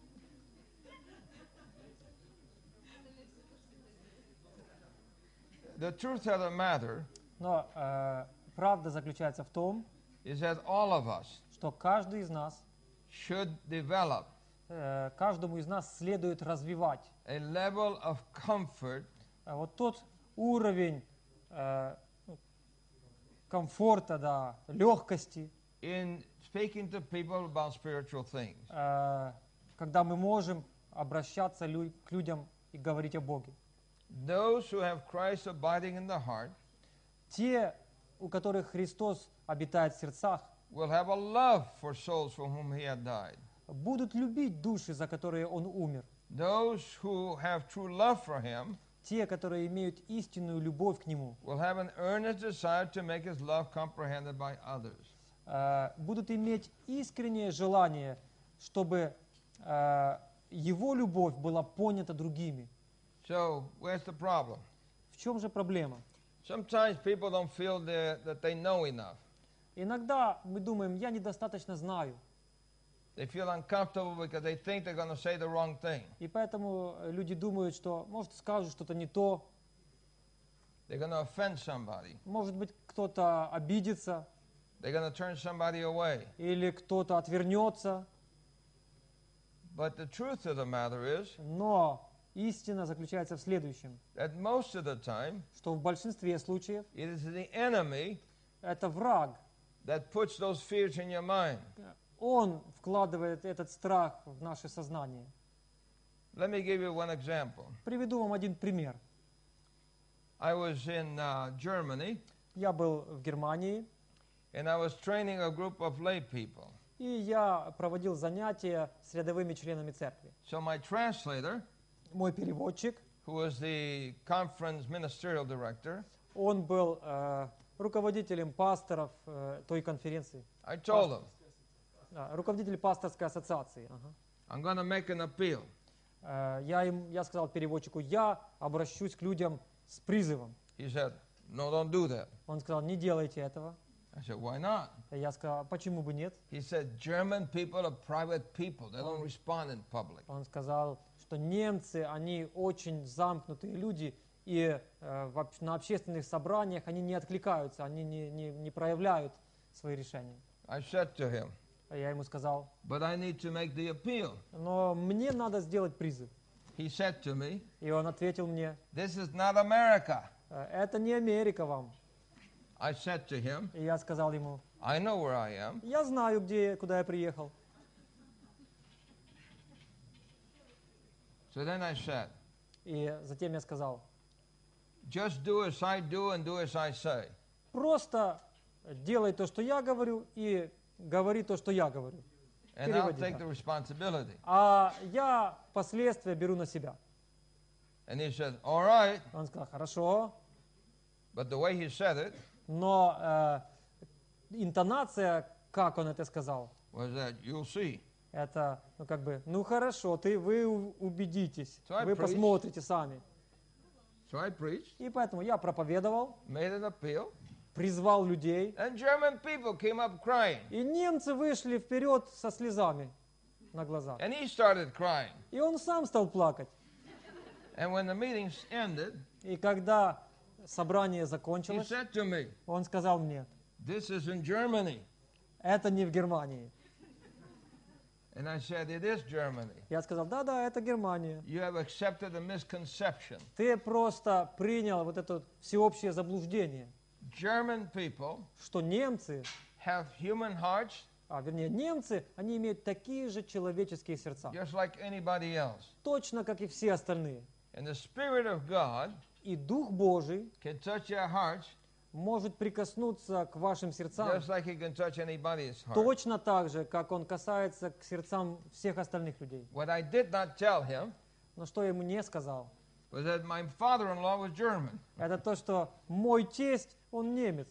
The truth of the matter Но э, правда заключается в том, is that all of us что каждый из нас, should develop э, каждому из нас следует развивать a level of comfort э, вот тот уровень э, ну, комфорта, да, легкости, in speaking to people about spiritual things. э, когда мы можем обращаться лю- к людям и говорить о Боге. Those who have Christ abiding in the heart Те, у которых Христос обитает в сердцах, will have a love for souls for whom he had died. будут любить души, за которые Он умер. Those who have true love for him Те, которые имеют истинную любовь к Нему, will have an earnest desire to make his love comprehended by others. э, будут иметь искреннее желание, чтобы э, Его любовь была понята другими. So, where's the problem? В чем же проблема? Sometimes people don't feel that that they know enough. Иногда мы думаем, я недостаточно знаю, They feel uncomfortable because they think they're going to say the wrong thing. и поэтому люди думают, что, может, скажут что-то не то, They're going to offend somebody. может быть, кто-то обидится, They're going to turn somebody away. или кто-то отвернется, But the truth of the matter is но истина заключается в следующем, that most of the time, что в большинстве случаев it is the enemy это враг, that puts those fears in your mind. он вкладывает этот страх в наше сознание. Let me give you one example. Приведу вам один пример. I was in uh, Germany, Я был в Германии, and I was training a group of lay people. и я проводил занятия с рядовыми членами церкви. So my translator, Мой переводчик, who was the conference ministerial director, он был э, руководителем пасторов э, той конференции, I told him, а, руководитель пасторской ассоциации. Ага. I'm going to make an appeal. Э, я, им, я сказал переводчику, я обращусь к людям с призывом. He said, no, don't do that. Он сказал, не делайте этого. I said, why not? И я сказал, почему бы нет? He said, German people are private people. They don't respond in public. Он сказал, что немцы, они очень замкнутые люди, и э, в об- на общественных собраниях они не откликаются, они не, не, не проявляют свои решения. I said to him, А я ему сказал, but I need to make the appeal. но мне надо сделать призыв. He said to me, И он ответил мне, this is not America. «Э, это не Америка вам. I said to him, И я сказал ему, I know where I am. я знаю, где, куда я приехал. So then I said, И затем я сказал, just do as I do and do as I say. просто делай то, что я говорю, и говори то, что я говорю. And I'll Переводи, take да. the responsibility. А я последствия беру на себя. And he said, all right. Он сказал, хорошо, But the way he said it но э, интонация, как он это сказал, was that you'll see. это, ну как бы, ну хорошо, ты, вы у- убедитесь, So I вы preached. посмотрите сами. So I preached, И поэтому я проповедовал, made an appeal, призвал людей, and German people came up crying. и немцы вышли вперед со слезами на глазах. And he started crying. И он сам стал плакать. And when the meeting ended, И когда собрание he закончилось, said to me, он сказал мне, this is in Germany. это не в Германии. And I said, it is Germany. Я сказал, да-да, это Германия. You have accepted a misconception. Ты просто принял вот это всеобщее заблуждение, German people что немцы have human hearts а вернее немцы, они имеют такие же человеческие сердца, just like anybody else. точно как и все остальные. And the Spirit of God И Дух Божий can touch your hearts может прикоснуться к вашим сердцам just like He can touch anybody's heart. точно так же, как Он касается к сердцам всех остальных людей. What I did not tell him Но что я ему не сказал, was that my father-in-law was German. это то, что мой тесть, он немец.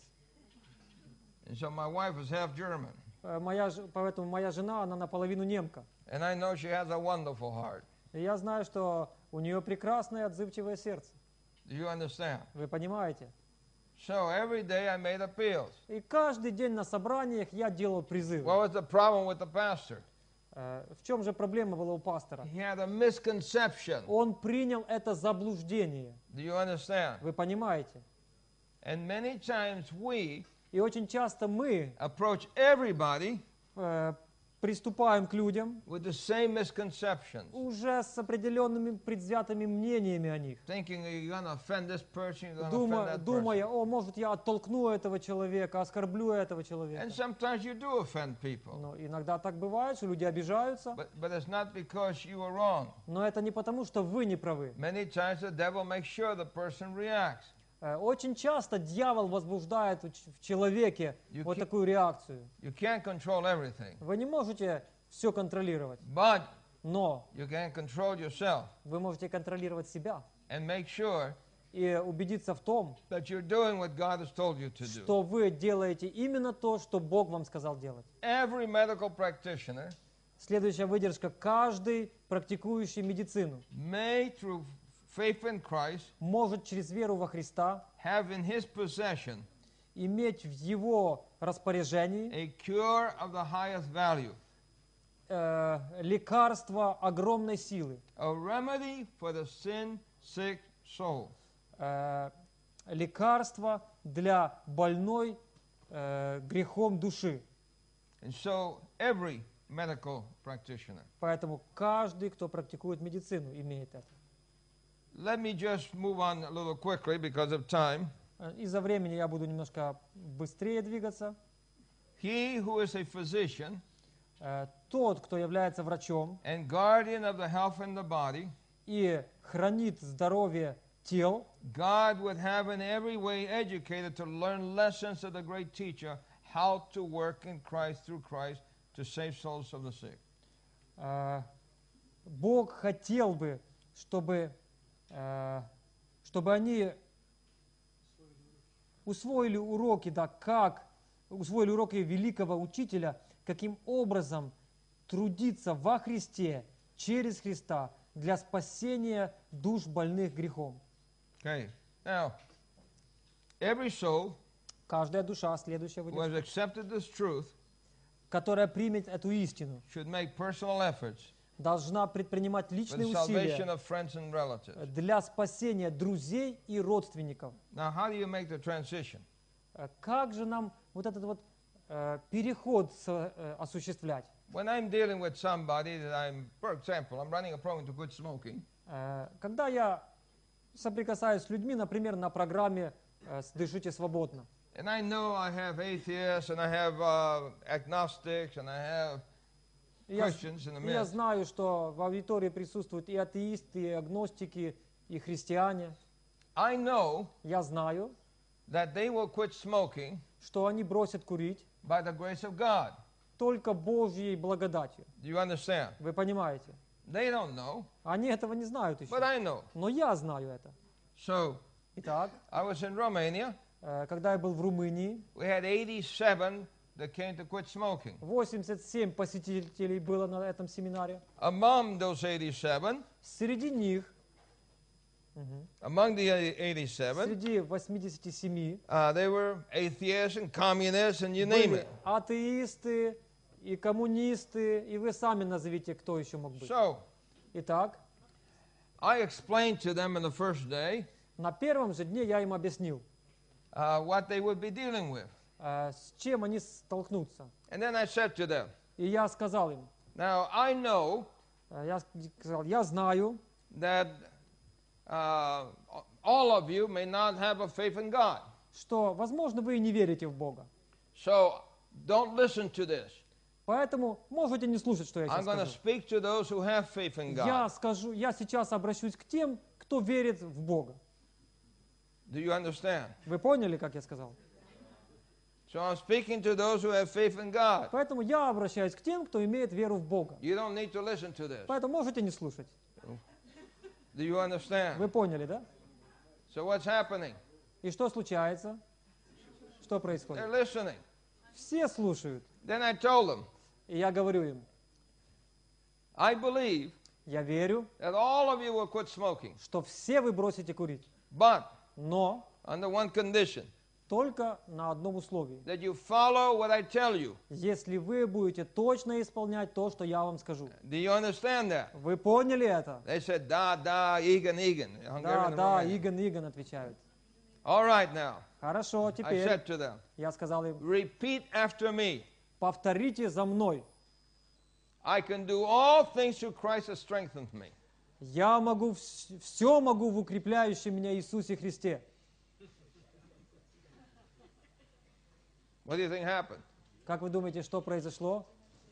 And so my wife was half German. Э, Моя, ж- поэтому моя жена, она наполовину немка. And I know she has a wonderful heart. И я знаю, что у нее прекрасное отзывчивое сердце. Do you understand? Вы понимаете? So every day I made appeals. И каждый день на собраниях я делал призывы. What was the problem with the pastor? Э, В чем же проблема была у пастора? He had a misconception. Он принял это заблуждение. Do you understand? Вы понимаете? And many times we И очень часто мы approach everybody э, приступаем к людям with the same misconceptions, уже с определенными предвзятыми мнениями о них. thinking you're going to offend this person, you're going to offend Дума- that person. думая, о, может, я оттолкну этого человека, оскорблю этого человека. And sometimes you do offend people. Но иногда так бывает, что люди обижаются, But, but it's not because you were wrong. но это не потому, что вы не правы. Many times the devil makes sure the person reacts. Э, Очень часто дьявол возбуждает в ч- в человеке You вот keep- такую реакцию. You can't control everything, Вы не можете все контролировать, but но you can control yourself вы можете контролировать себя and make sure и убедиться в том, that you're doing what God has told you to do. что вы делаете именно то, что Бог вам сказал делать. Every medical practitioner Следующая выдержка. Каждый, практикующий медицину, may, through faith in Christ, может через веру во Христа have in his possession иметь в его распоряжении a cure of the highest value, э, лекарство огромной силы, a remedy for the sin-sick soul. э, лекарство для больной э, грехом души. And so every medical practitioner. Поэтому каждый, кто практикует медицину, имеет это. Let me just move on a little quickly because of time. Э, Из-за времени я буду немножко быстрее двигаться. He who is a physician Э, Тот, кто является врачом and guardian of the health in the body, и хранит здоровье тел, God would have in every way educated to learn lessons of the great teacher, how to work in Christ through Christ to save souls of the sick. э, Бог хотел бы, чтобы, э, чтобы они усвоили уроки, да, как усвоили уроки великого учителя, каким образом трудиться во Христе, через Христа, для спасения душ больных грехом. Okay. Now, every soul Каждая душа, следующая who выдержка, has accepted this truth которая примет эту истину, should make personal efforts должна предпринимать for личные the salvation усилия of friends and relatives. для спасения друзей и родственников. Now, how do you make the transition? Э, Как же нам вот этот вот э, переход с- э, осуществлять? When I'm dealing with somebody that I'm, for example, I'm running a program to quit smoking, Э, Когда я соприкасаюсь с людьми, например, на программе э, с «Дышите свободно», and I know I have atheists and I have uh, agnostics and I have и я, Christians in the и я midst. знаю, что в аудитории присутствуют и атеисты, и агностики, и христиане. I know Я знаю, that they will quit smoking что они бросят курить by the grace of God. только Божьей благодатью. Do you understand? Вы понимаете? They don't know, Они этого не знают еще. but I know. Но я знаю это. So Итак, I was in Romania. э, когда я был в Румынии, We had eighty-seven that came to quit smoking. восемьдесят семь посетителей было на этом семинаре. Among those eighty-seven, Среди них, among the eighty-seven, среди восьмидесяти семи, uh, they were atheists and communists and you name были it. атеисты и коммунисты, и вы сами назовите, кто еще мог быть. So Итак, I explained to them on the first day на первом же дне я им объяснил, uh, what they would be dealing with. э, с чем они столкнутся. And then I said to them, И я сказал им, now I know э, я сказал, я знаю, that uh, all of you may not have a faith in God. что, возможно, вы и не верите в Бога. So don't listen to this. Поэтому можете не слушать, что я I'm сейчас going to скажу. speak to those who have faith in Я God. скажу, я сейчас обращусь к тем, кто верит в Бога. Do you understand? Вы поняли, как я сказал? So I'm speaking to those who have faith in God. Поэтому я обращаюсь к тем, кто имеет веру в Бога. You don't need to listen to this. Поэтому можете не слушать. Do you understand? Вы поняли, да? So what's happening? И что случается? Что They're происходит? listening. Все слушают. Then I told them, И я говорю им, I believe я верю, that all of you will quit smoking, что все вы бросите курить. but Но under one condition, только на одном условии. that you follow what I tell you. Если вы будете точно исполнять то, что я вам скажу. Do you understand that? Вы поняли это? They said, da, da, Egan, Egan. Да, Hungarian and да, Romanian. Игон, Игон отвечают. All right now. Хорошо, I теперь said to them, я сказал им, repeat after me. повторите за мной. I can do all things through Christ that strengthens me. Я могу, все могу в укрепляющем меня Иисусе Христе. What do you think happened? Как вы думаете, что произошло?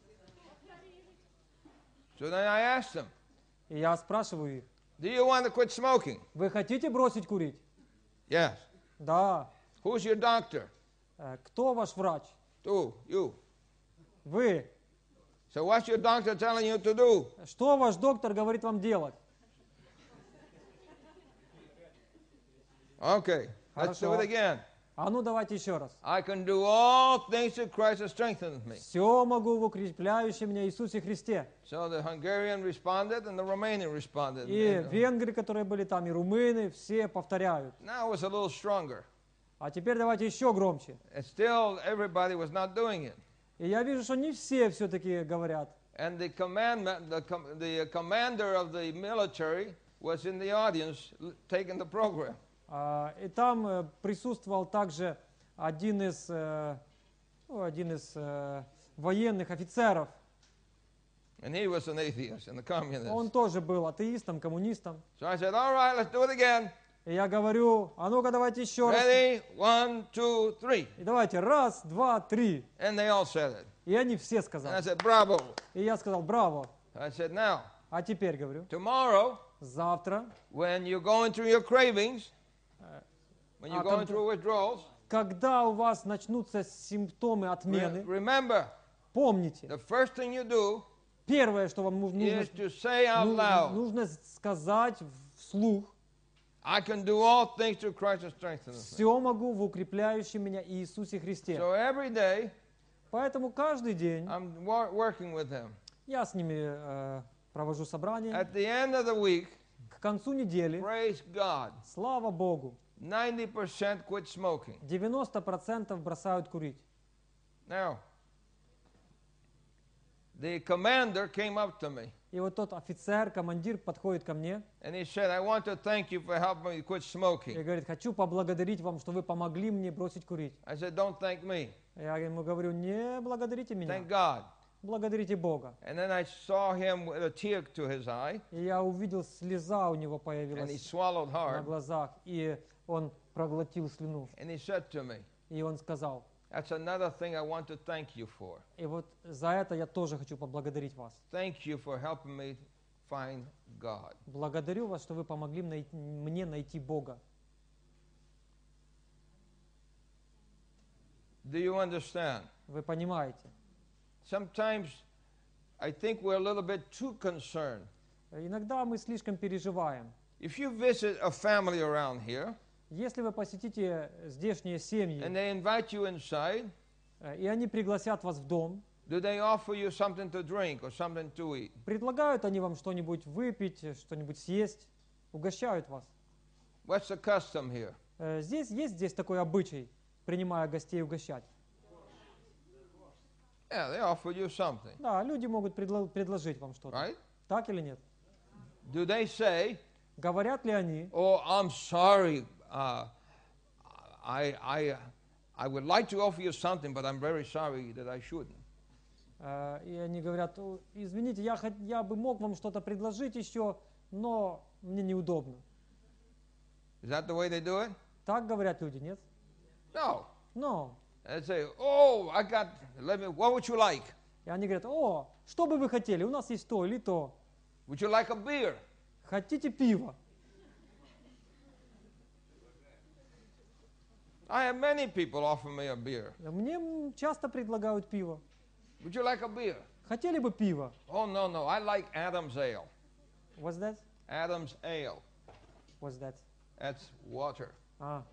So then I asked them, И я спрашиваю их, do you want to quit smoking? вы хотите бросить курить? Yes. Да. Who's your doctor? Э, Кто ваш врач? Who? You. Вы. So what's your doctor telling you to do? Что ваш доктор говорит вам делать? Okay. Let's do it Хорошо. again. А ну давайте еще раз. I can do all things through Christ that strengthens me. Все могу в укрепляющем меня Иисусе Христе. So the Hungarian responded and the Romanian responded. И And, uh, венгры, которые были там, и румыны, все повторяют. now it was a little stronger. А теперь давайте еще громче. And still everybody was not doing it. И я вижу, что не все все-таки говорят. And the commandment, the, com- the commander of the military was in the audience l- taking the program. А, И там э, присутствовал также один из, э, ну, один из э, военных офицеров. And he was an atheist and a communist. Он тоже был атеистом, коммунистом. So I said, all right, let's do it again. И я говорю, а ну-ка давайте еще раз. Ready? One, two, three. И давайте, раз, два, три. And they all said it. И они все And I сказали. said, bravo. И я сказал, браво. I said, now, А теперь говорю, tomorrow, завтра, when you're going through your cravings, when you're а, going когда- through withdrawals, когда у вас начнутся симптомы re- отмены, remember, помните, the first thing you do первое, что вам нужно, is to say out ну- loud, нужно сказать вслух, I can do all things through Christ that strengthens me. все могу в укрепляющем меня Иисусе Христе. So every day, Поэтому каждый день I'm wor- working with them. я с ними э, провожу собрание. At the end of the week, К концу недели, praise God, слава Богу, ninety percent quit smoking. девяносто процентов бросают курить. Now, the commander came up to me И вот тот офицер, командир подходит ко мне and he said, I want to thank you for helping me quit и smoking. говорит, хочу поблагодарить вам, что вы помогли мне бросить курить. I said, don't thank me, Я ему говорю, не благодарите меня, thank God. благодарите Бога. And then I saw him with a tear to his eye И я увидел, слеза у него and he появилась swallowed на hard глазах, и он проглотил слюну. and he said to me, И он сказал, that's another thing I want to thank you for. и вот за это я тоже хочу поблагодарить вас. Thank you for helping me find God. Благодарю вас, что вы помогли най- мне найти Бога. Do you understand? Вы понимаете? Sometimes I think we're a little bit too concerned. Иногда мы слишком переживаем. If you visit a family around here Если вы посетите здешние семьи, and they invite you inside, э, и они пригласят вас в дом, do they offer you something to drink or something to eat? предлагают они вам что-нибудь выпить, э, что-нибудь съесть, угощают вас. What's the custom here? Э, Здесь есть здесь такой обычай, принимая гостей, угощать. Yeah, they offer you something, Да, люди могут предло- предложить вам что-то. right? Так или нет? Do they say, Говорят ли они, "Oh, I'm sorry, uh, I, I, I would like to offer you something, but I'm very sorry that I shouldn't." э, и они говорят, «О, извините, я, хот- я бы мог вам что-то предложить еще, но мне неудобно. Is that the way they do it? Так говорят люди, нет? No. Но And say, oh, I got, let me, what would you like? И они говорят, о, что бы вы хотели? У нас есть то или то. Would you like a beer? Хотите пиво? I have many people offer me a beer. Мне м, часто предлагают пиво. Would you like a beer? Хотели бы пиво? Oh, no, no, I like Adam's ale. What's that? Adam's ale. What's that? That's water. А.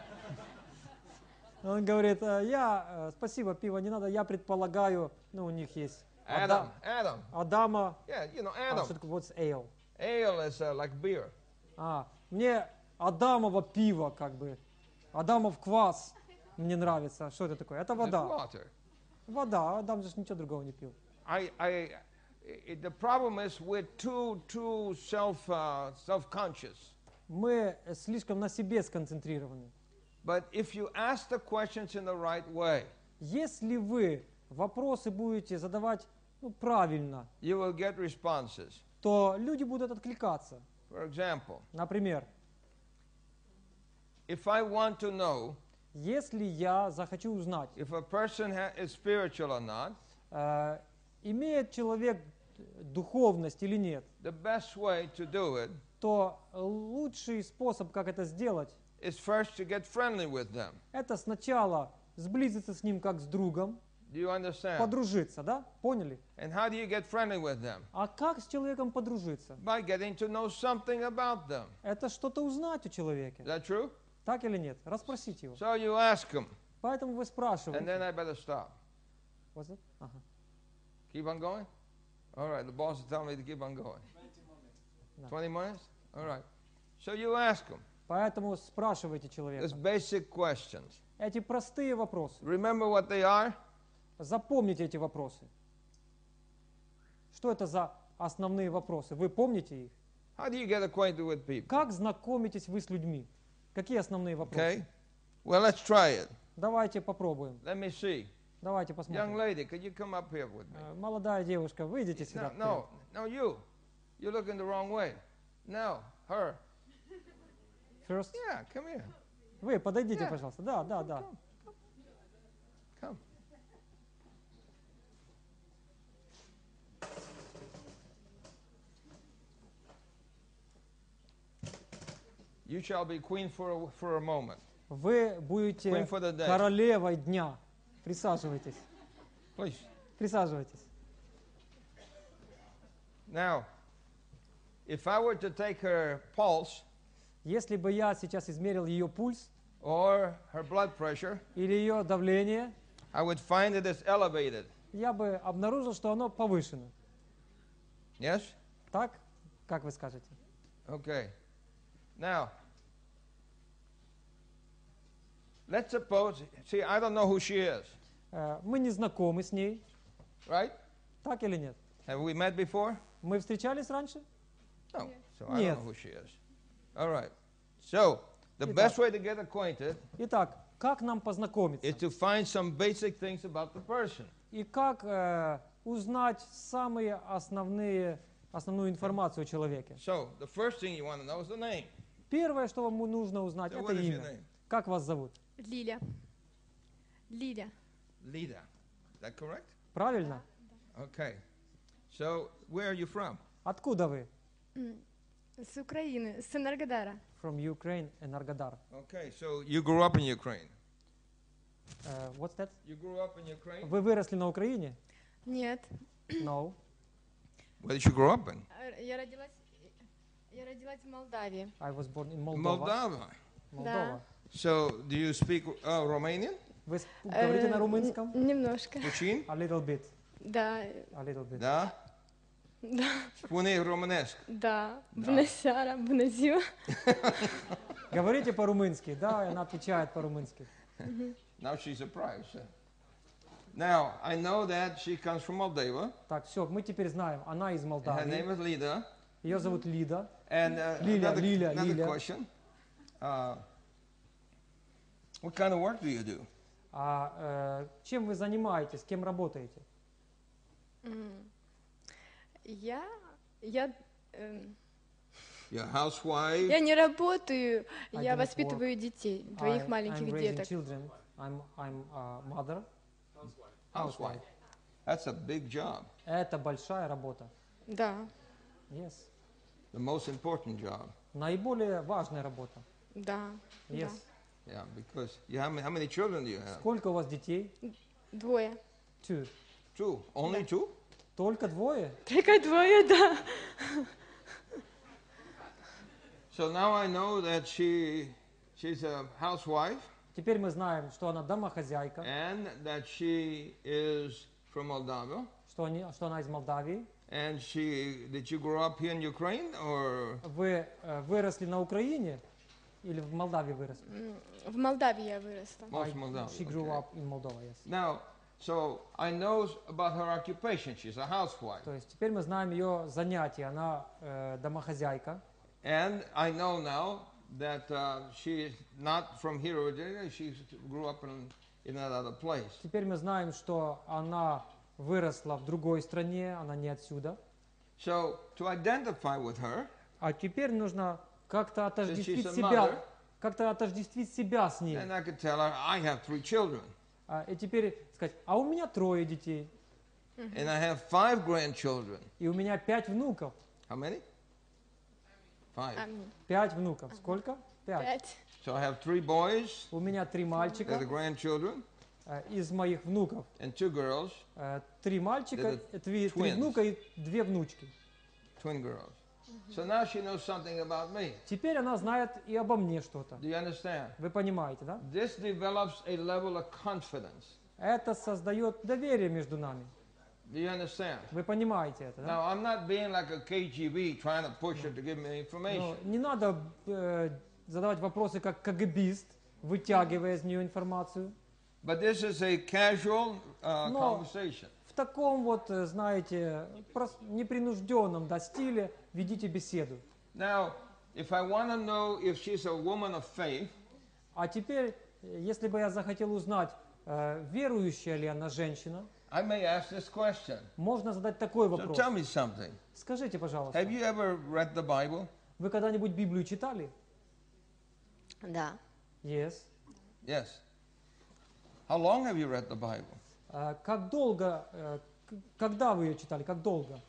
Он говорит, «Э, я, э, спасибо, пиво не надо, я предполагаю, ну у них есть Adam, Ада- Adam. Адама, Yeah, you know, а, Adam. что такое, what's ale? Ale is uh, like beer. А, мне Адамово пиво, как бы, Адамов квас мне нравится. Что это такое? Это It's вода. water. Вода, Адам же ничего другого не пил. I, I, I, the problem is we're too, too self, uh, self-conscious. Мы э, слишком на себе сконцентрированы. But if you ask the questions in the right way, Если вы вопросы будете задавать ну, правильно, you will get responses. то люди будут откликаться. For example, Например, if I want to know если я захочу узнать, if a person ha- is spiritual or not, э, имеет человек духовность или нет, the best way to do it то лучший способ, как это сделать, is first to get friendly with them. это сначала сблизиться с ним как с другом, Do you understand? подружиться, да? Поняли? And how do you get friendly with them? А как с человеком подружиться? By getting to know something about them. Это что-то узнать у человека. Is that true? Так или нет? Расспросите его. So you ask them, Поэтому вы and then спрашиваете. I better stop. What's that? Ага. Keep on going? All right, the boss is telling me to keep on going. No. twenty minutes? All right. So you ask them Поэтому спрашивайте человека. these basic questions. Эти простые вопросы. Remember what they are? Запомните эти вопросы. Что это за основные вопросы? Вы помните их? How do you get acquainted with people? Как знакомитесь вы с людьми? Какие основные вопросы? Okay? Well, let's try it. Давайте попробуем. Let me see. Давайте Young посмотрим. lady, could you come up here with me? Э, Молодая девушка, выйдите No, сюда. no, no, you. You're looking the wrong way. No, her. вперед. First. Yeah, come here. Вы подойдите, Yeah. пожалуйста. Да, да, да. Come. You shall be queen for a, for a moment. Вы будете Queen for the day. королевой дня. Присаживайтесь. Please. Присаживайтесь. Now, if I were to take her pulse Если бы я сейчас измерил ее пульс or her blood pressure, или ее давление, I would find it is elevated. я бы обнаружил, что оно повышено. Yes? Так? Как вы скажете? Okay. Now, let's suppose, see, I don't know who she is, Э, Мы не знакомы с ней. right? Так или нет? Have we met before? Мы встречались раньше? No. So I Нет. don't know who she is. All right. So, the Итак. best way to get acquainted Итак, как нам познакомиться? is to find some basic things about the person. И как э, узнать самые основные, основную информацию о человеке? So, the first thing you want to know is the name. Первое, что вам нужно узнать, So это what is your имя. name? Как вас зовут? Лиля. Лиля. Lida. Is that correct? Правильно? Okay. So, where are you from? Откуда вы? М, С Украины, с Энергодара. From Ukraine, Энергодар. Okay, so you grew up in Ukraine. Э, what's that? You grew up in Ukraine? Вы выросли на Украине? Нет. No. Where did you grow up in? Э, Я родилась, я родилась в Молдавии. I was born in Moldova. Moldova. Молдова. So, do you speak uh, Romanian? Вы с- говорите на Э, румынском? н- Немножко. Puțin? A little bit. Да, A little bit. Da? да, Spune românesc. да. Да. Bună seara, bună ziua. Говорите по-румынски? Да, и она отвечает по-румынски. Now she's surprised. huh? Now, I know that she comes from Moldova. Так, все, мы теперь знаем, она из And her Молдавии. name is Lida. Ее зовут Лида. And uh, Lilia, another, Lilia, another Lilia. question. Uh, what kind of work do you do? А э, чем вы занимаетесь, кем работаете? М. Я, я, эм, You're a housewife? я не работаю, I я do not воспитываю детей, двоих I- маленьких I'm raising деток. children. I'm, I'm a mother. Housewife. That's a big job. Это большая работа. Да, Yes. The most important job. Наиболее важная работа. да, Yes. Yeah, because you have, how many children do you have? Сколько у вас детей? да. Двое. Two. Two. Only two? Только двое? Только двое, да. So now I know that she she's a housewife Теперь мы знаем, что она домохозяйка, and that she is from Moldova. что, они, что она из Молдавии. And she did you grow up here in Ukraine or Вы э, выросли на Украине или в Молдавии выросли? М, В Молдавии я выросла. most I- Moldova? She grew Okay. up in Moldova, yes. Now, so I know about her occupation. She's a housewife. То есть теперь мы знаем ее занятия. Она э, домохозяйка. And I know now that uh, she is not from here originally. She grew up in, in another place. Теперь мы знаем, что она выросла в другой стране, она не отсюда. So to identify with her, А теперь нужно как-то отождествить she's a себя, mother, как-то отождествить себя с ней. then I could tell her I have three children А, и теперь сказать, а у меня трое детей, and I have five grandchildren. и у меня пять внуков. How many? Five. А мне Пять внуков. Сколько? Пять. пять. So I have three boys, У меня три they're мальчика. the grandchildren, Э, Из моих внуков and two girls, э, три мальчика, Это э, три, три twins. внука и две внучки. twin girls. So now she knows something about me. Теперь она знает и обо мне что-то. Do you understand? Вы понимаете, да? This develops a level of confidence. Это создает доверие между нами. Do you understand? Вы понимаете это, да? Now, I'm not being like a K G B trying to push her to give me Но information. не надо э, задавать вопросы как КГБист, вытягивая из нее информацию. But this is a casual uh, No. conversation. В таком вот, э, знаете, прос- непринужденном да, стиле ведите беседу. Now, if I want to know if she's a woman of faith, А теперь, э, если бы я захотел узнать, э, верующая ли она женщина, I may ask this question. можно задать такой So вопрос. tell me something. Скажите, пожалуйста, Have you ever read the Bible? вы когда-нибудь Библию читали? Да. Yes. Yes. How long have you read the Bible? А как долго, э, к- когда вы ее читали, как долго?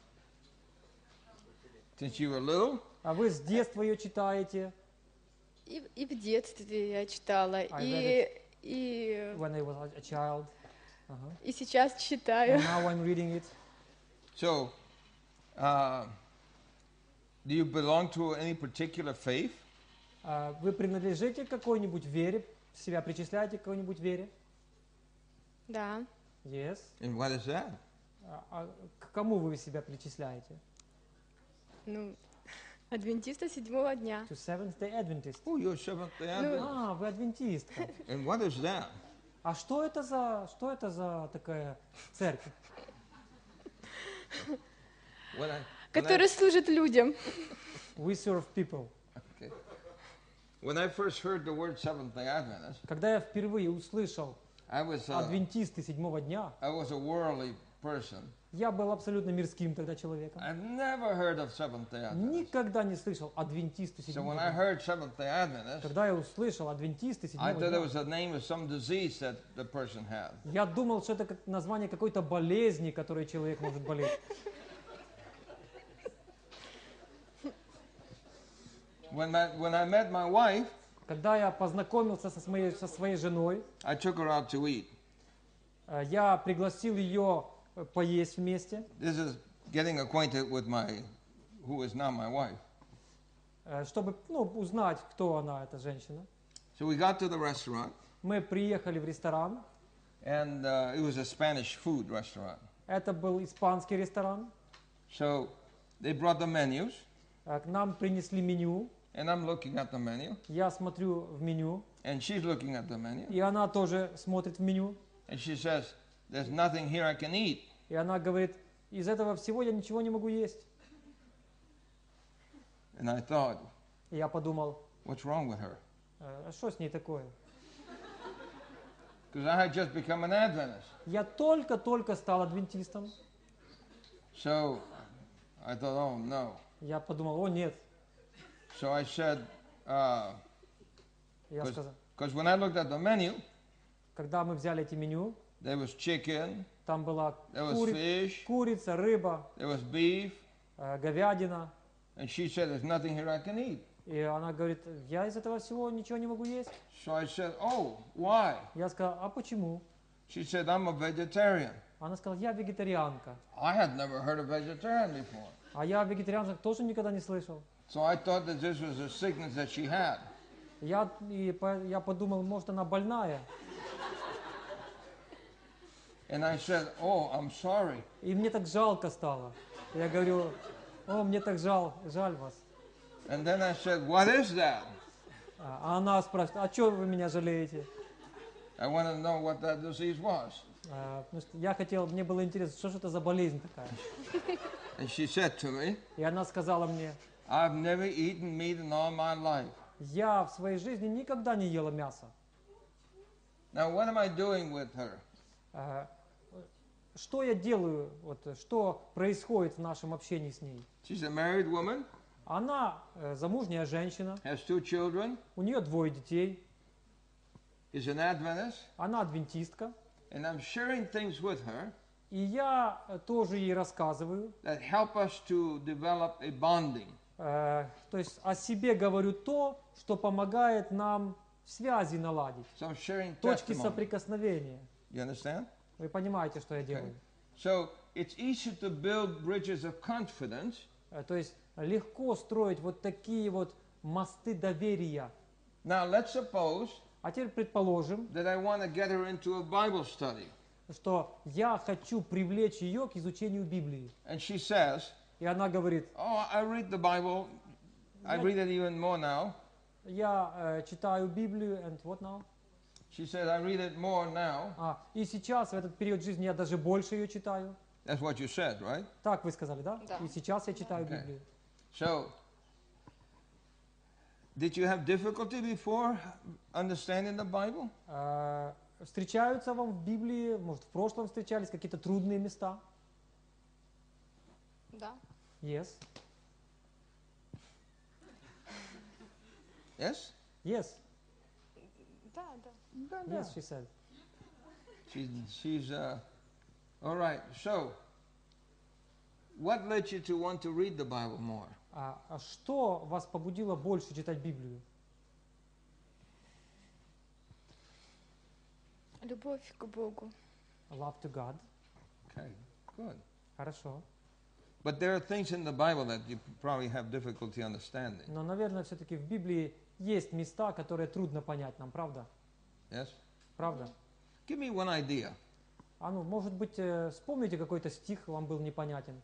Since you were little? А вы с детства ее читаете? И, и в детстве я читала, I и, и, When I was a- a child. Ага. и сейчас читаю. And now I'm reading it. So, uh, do you belong to any particular faith? А вы принадлежите к какой-нибудь вере? Себя причисляете к какой-нибудь вере? Да. Yes. And what is that? А, а к кому вы себя причисляете? Ну, адвентиста седьмого дня. To Seventh Day Adventist. Oh, you're Seventh Day Adventist. А, вы адвентистка. And what is that? А что это за, что это за такая церковь? When I, when I, Который служит людям. We serve people. okay. When I first heard the word Seventh Day Adventist, Когда я впервые услышал I was, uh, адвентисты седьмого дня, I was a worldly person. я был абсолютно мирским тогда человеком. I've never heard of Seventh Day Adventist. Никогда не слышал адвентисты So седьмого when I дня. heard Seventh Day Adventist, Когда я услышал адвентисты I седьмого thought it дня, was the name of some disease that the person had. я думал, что это как название какой-то болезни, которой человек может болеть. When, my, when I met my wife, Когда я познакомился со своей, со своей женой, I took her out to eat. э, я пригласил ее э, поесть вместе, This is getting acquainted with my, who is now my wife. э, чтобы ну, узнать, кто она, эта женщина. So we got to the restaurant, Мы приехали в ресторан. and uh, it was a Spanish food restaurant. Это был испанский ресторан. So they brought the menus, Э, К нам принесли меню. and I'm looking at the menu, Я смотрю в меню, and she's looking at the menu, и она тоже смотрит в меню. and she says, "There's nothing here I can eat." И она говорит, из этого всего я ничего не могу есть. And I thought, И я подумал, what's wrong with her? «Э, а что с ней такое? Because I had just become an Adventist. Я только-только стал адвентистом. So I thought, oh no. Я подумал, о нет. So I said, uh, Я сказал, because when I looked at the menu, когда мы взяли эти меню, there was chicken, там была there was кури- fish, курица, рыба, there was beef, э, говядина. and she said, there's nothing here I can eat. И она говорит, я из этого всего ничего не могу есть. So I said, oh, why? Я сказал, а почему? She said, I'm a vegetarian. Она сказала, я вегетарианка. I had never heard of vegetarian before. А я о вегетарианцах тоже никогда не слышал. So I thought that this was a sickness that she had. Я, и по- я подумал, может, она больная. And I said, oh, I'm sorry. И мне так жалко стало. Я говорю, о, мне так жал, жаль вас. And then I said, what is that? А а она спрашивает, а что вы меня жалеете? I wanted to know what that disease was. А, потому что я хотел, мне было интересно, что же это за болезнь такая. And she said to me, И она сказала мне, I've never eaten meat in all my life. я в своей жизни никогда не ела мясо. Now, what am I doing with her? А, Что я делаю, вот, что происходит в нашем общении с ней? She's a married woman, Она э, замужняя женщина, has two children, у нее двое детей, is an Adventist, она адвентистка, and I'm sharing things with her и я э, тоже ей рассказываю, that help us to develop a bonding. э, то есть о себе говорю то, что помогает нам связи наладить, So I'm sharing точки testimony. соприкосновения. You understand? Вы понимаете, что я делаю? So it's easy to build bridges of confidence Э, То есть легко строить вот такие вот мосты доверия. Now, let's suppose А теперь предположим, that I want to get her into a Bible study. что я хочу привлечь ее к изучению Библии. And she says, И она говорит, oh, I read the Bible. I read it even more now. я э, читаю Библию, and what now? She says, I read it more now. А, и сейчас, в этот период жизни, я даже больше ее читаю. That's what you said, right? Так вы сказали, да? Да. И сейчас я читаю Okay. Библию. So, did you have difficulty before understanding the Bible? Э, встречаются вам в Библии, может, в прошлом встречались какие-то трудные места? Да. Yes. Yes? Yes. Да, да. Yes, she said. She's, she's uh, all right. So, what led you to want to read the Bible more? А, а что вас побудило больше читать Библию? Любовь к Богу. Love to God. Okay, good. Хорошо. But there are things in the Bible that you probably have difficulty understanding. Но, наверное, все-таки в Библии есть места, которые трудно понять нам, правда? Yes? Правда? Give me one idea. А ну, может быть, э, вспомните какой-то стих, вам был непонятен.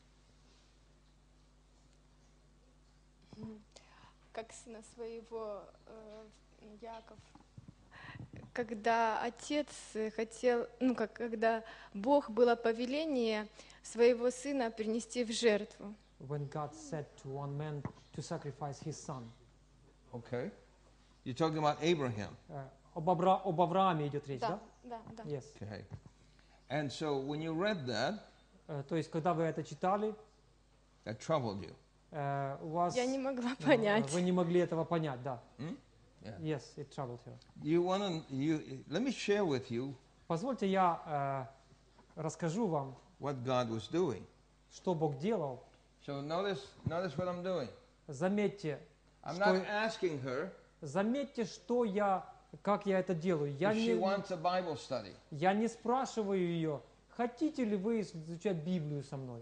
Как сына своего э, Яков. Когда отец э, хотел, ну как, когда Бог было повеление своего сына принести в жертву. When God said to one man to sacrifice his son. Okay. You're talking about Abraham. Э, об, Абра- об Аврааме идет речь, да? Да, да, да. Yes. Okay. And so when you read that, Э, то есть, когда вы это читали, that troubled you. э, у вас... Я не могла э, понять. Вы не могли этого понять, да. Hmm? Yeah. Yes, it troubled her. You want to, you, let me share with you Позвольте я э, расскажу вам, what God was doing. что Бог делал. So notice, notice what I'm doing. Заметьте, I'm что, not asking her заметьте, что я, как я это делаю. Я if she не, wants a Bible study. я не спрашиваю ее, хотите ли вы изучать Библию со мной.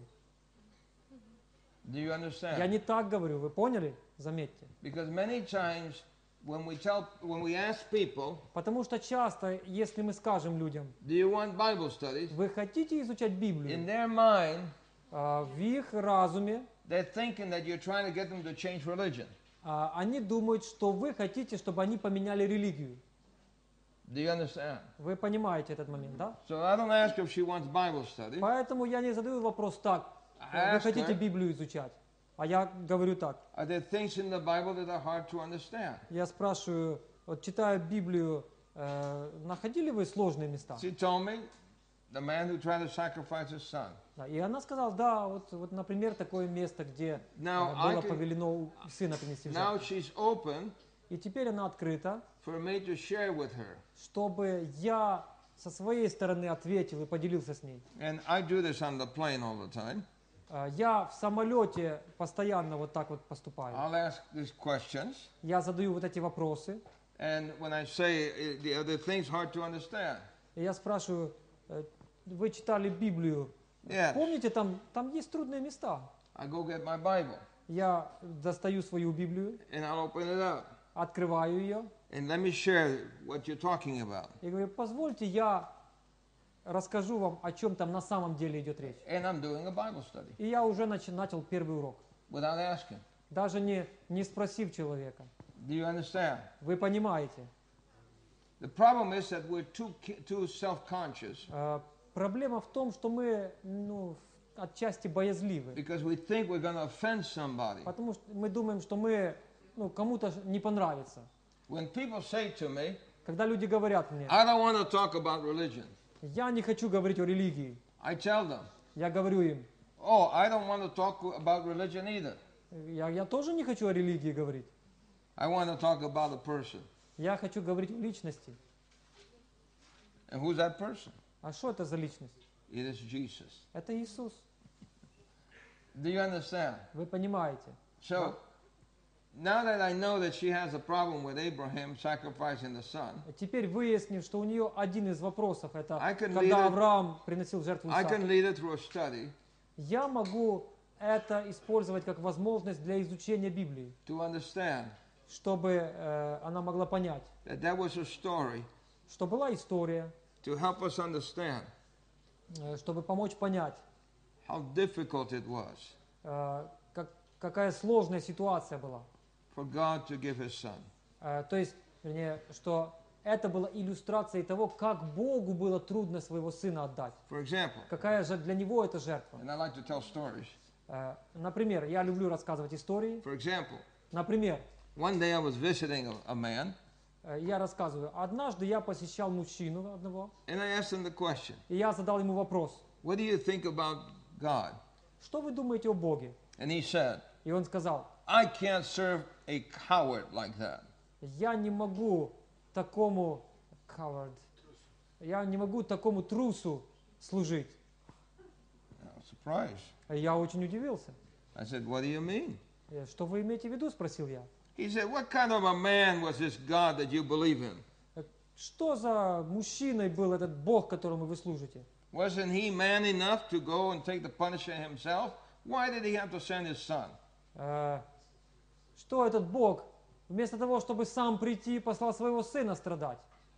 Do you understand? Я не так говорю, вы поняли? Заметьте. Because many times when we tell, when we ask people, Потому что часто, если мы скажем людям, do you want Bible studies? вы хотите изучать In Библию, their mind, а, в их разуме they're thinking that you're trying to get them to change religion. а, они думают, что вы хотите, чтобы они поменяли религию. Do you understand? Вы понимаете этот момент, да? So I don't ask her if she wants Bible study. Поэтому я не задаю вопрос так, I вы ask хотите her, Библию изучать? А я говорю так, are there things in the Bible that are hard to understand? я спрашиваю, вот читая Библию, э, находили вы сложные места? She told me, the man who tried to sacrifice his son. Да, и она сказала, да, вот, вот, например, такое место, где э, Now, I было can- повелено у- сына принести в Now жертву. she's open И теперь она открыта for me to share with her. чтобы я со своей стороны ответил и поделился с ней. And I do this on the plane all the time. Э, Я в самолете постоянно вот так вот поступаю. I'll ask these questions, Я задаю вот эти вопросы, and when I say uh, the other things hard to understand. и я спрашиваю, э, вы читали Библию, Yes. помните, там, там есть трудные места. I go get my Bible, Я достаю свою Библию, and I'll open it up. открываю ее And let me share what you're talking about. и говорю, позвольте я расскажу вам, о чем там на самом деле идет речь. And I'm doing a Bible study И я уже начи- начал первый урок, without asking. даже не, не спросив человека. Do you understand? Вы понимаете, The problem is that we're too, ki- too self-conscious э, проблема в том, что мы ну, отчасти боязливы, because we think we're going to offend somebody. потому что мы думаем, что мы ну, кому-то не понравится. When people say to me, Когда люди говорят мне, I don't want to talk about religion, я не хочу говорить о религии, I tell them, я говорю им, oh, I don't want to talk about religion either. я, я тоже не хочу о религии говорить, I want to talk about a person. я хочу говорить о личности. And who's that person? А что это за личность? It is Jesus. Это Иисус. Do you understand? Вы понимаете? So, now that I know that she has a problem with Abraham sacrificing the son, Теперь выяснив, что у нее один из вопросов, это I can lead когда it- Авраам приносил жертву I can Исаака, lead her through a study я могу это использовать как возможность для изучения Библии, to understand чтобы э, она могла понять, that that was a story что была история, to help us understand э, чтобы помочь понять, how difficult it was э, как, какая сложная ситуация была. for God to give his son. Э, то есть, вернее, что это была иллюстрацией того, как Богу было трудно своего сына отдать. For example, Какая же для него это жертва. and I like to tell stories. Э, Например, я люблю рассказывать истории. For example, Например, one day I was visiting a, a man, э, я рассказываю, однажды я посещал мужчину одного, and I asked him the question, и я задал ему вопрос, what do you think about God? что вы думаете о Боге? And he said, И он сказал, I can't serve a coward like that. я не могу такому coward, я не могу такому трусу служить. I was surprised. И я очень удивился. I said, what do you mean? «Э, Что вы имеете в виду, спросил я. He said, what kind of a man was this God that you believe in? «Э, Что за мужчиной был этот Бог, которому вы служите? Wasn't he man enough to go and take the punishment himself? Why did he have to send his son? Э, Что этот Бог, вместо того, чтобы сам прийти, послал своего сына страдать?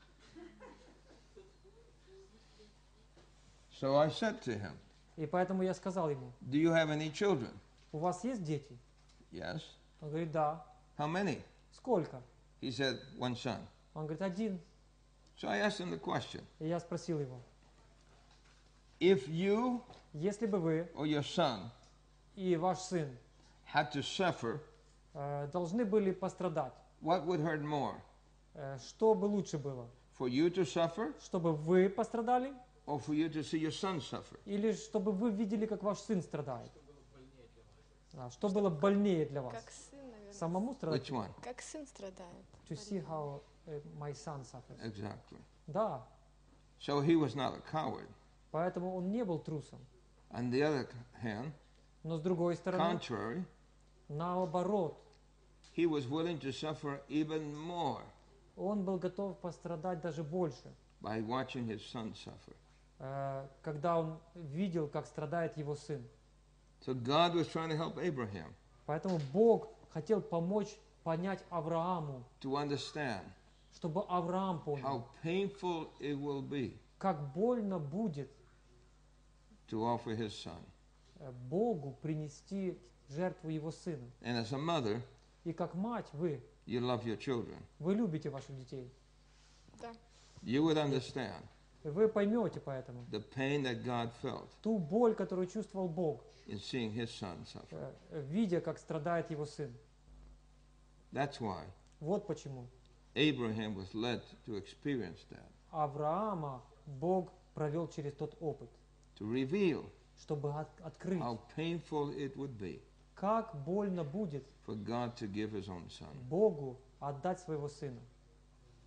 So I said to him, И поэтому я сказал ему, do you have any children? у вас есть дети? Yes. Он говорит, да. How many? Сколько? He said, one son. Он говорит, один. So I asked him the question, И я спросил его, if you если бы вы or your son и ваш сын had to suffer, э, должны были пострадать, what would hurt more? э, что бы лучше было? For you to suffer Чтобы вы пострадали or for you to see your son suffer? или чтобы вы видели, как ваш сын страдает? А, что было больнее для вас? Как сын, наверное. Самому страдать? Which one? Как сын страдает. To see how uh, my son suffers. Exactly. Да, So he was not a coward. поэтому он не был трусом. On the other hand, Но с другой стороны, contrary, наоборот, he was willing to suffer even more он был готов пострадать даже больше, by watching his son suffer. э, когда он видел, как страдает его сын. So God was trying to help Abraham Поэтому Бог хотел помочь понять Аврааму, to understand чтобы Авраам how понял, painful it will be как больно будет to offer his son. э, Богу принести жертву его сына. And as a mother, И как мать вы, you love your children. вы любите ваших детей. Да. You would understand И вы поймете поэтому the pain that God felt ту боль, которую чувствовал Бог, in seeing his son suffer. э, видя, как страдает его сын. That's why Вот почему Abraham was led to experience that, Авраама Бог провел через тот опыт, to reveal чтобы от- открыть, how painful it would be как больно будет for God to give his own son. Богу отдать своего сына.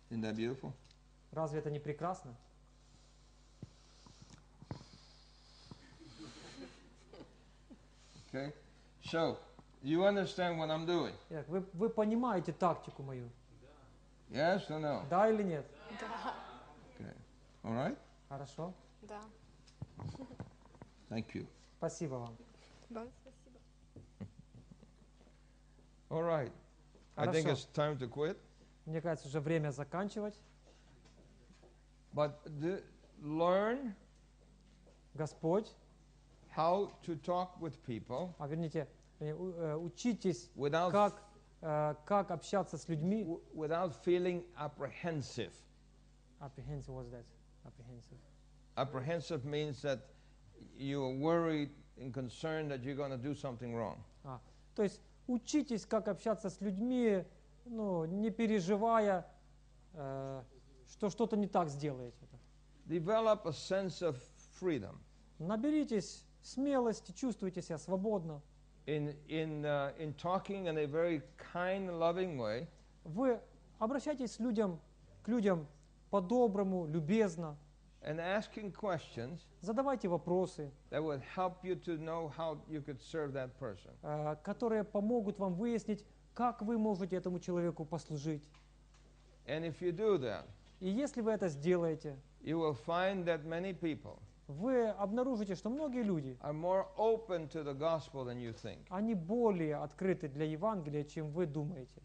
Isn't that beautiful? Разве это не прекрасно? Okay. So, you understand what I'm doing? Итак, Вы, вы понимаете тактику мою? Yes or no? Да или нет? Да, Okay. All right? Хорошо. да. Thank you. Спасибо вам. Вам спасибо. All right. I think Хорошо. it's time to quit. Мне кажется, уже время заканчивать. But the, learn Господь, how to talk with people а верните, э, у- э, учитесь, without, как, э, как общаться с людьми. w- without feeling apprehensive. Apprehensive, what's that? Apprehensive. Apprehensive means that you're worried and concerned that you're going to do something wrong. А, то есть учитесь, как общаться с людьми, ну, не переживая, э, что что-то не так сделаете. Develop a sense of freedom. Наберитесь смелости, чувствуйте себя свободно. In, in, uh, in talking in a very kind, loving way, Вы обращайтесь к людям, к людям по-доброму, любезно. and asking questions Задавайте вопросы, that would help you to know how you could serve that person. э, которые помогут вам выяснить, как вы можете этому человеку послужить. And if you do that, И если вы это сделаете, you will find that many people вы обнаружите, что многие люди, are more open to the gospel than you think. они более открыты для Евангелия, чем вы думаете.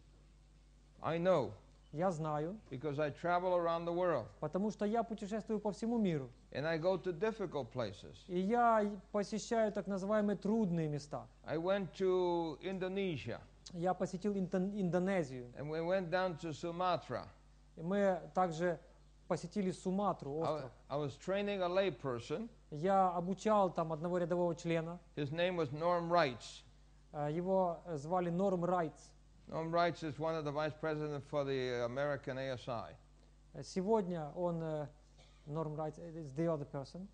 I know Я знаю, because I travel around the world потому что я путешествую по всему миру. and I go to difficult places. И я посещаю так называемые трудные места. I went to Indonesia Я посетил Интон- Индонезию. and we went down to Sumatra. И мы также посетили Суматру, I, wa- остров. I was training a lay person. Я обучал там одного рядового члена. His name was Norm Wrights. Э, Его э, звали Норм Райтс. Norm Wrights is one of the vice presidents for the American A S I. Э, Сегодня он, э, Норм Райтс, is the other person.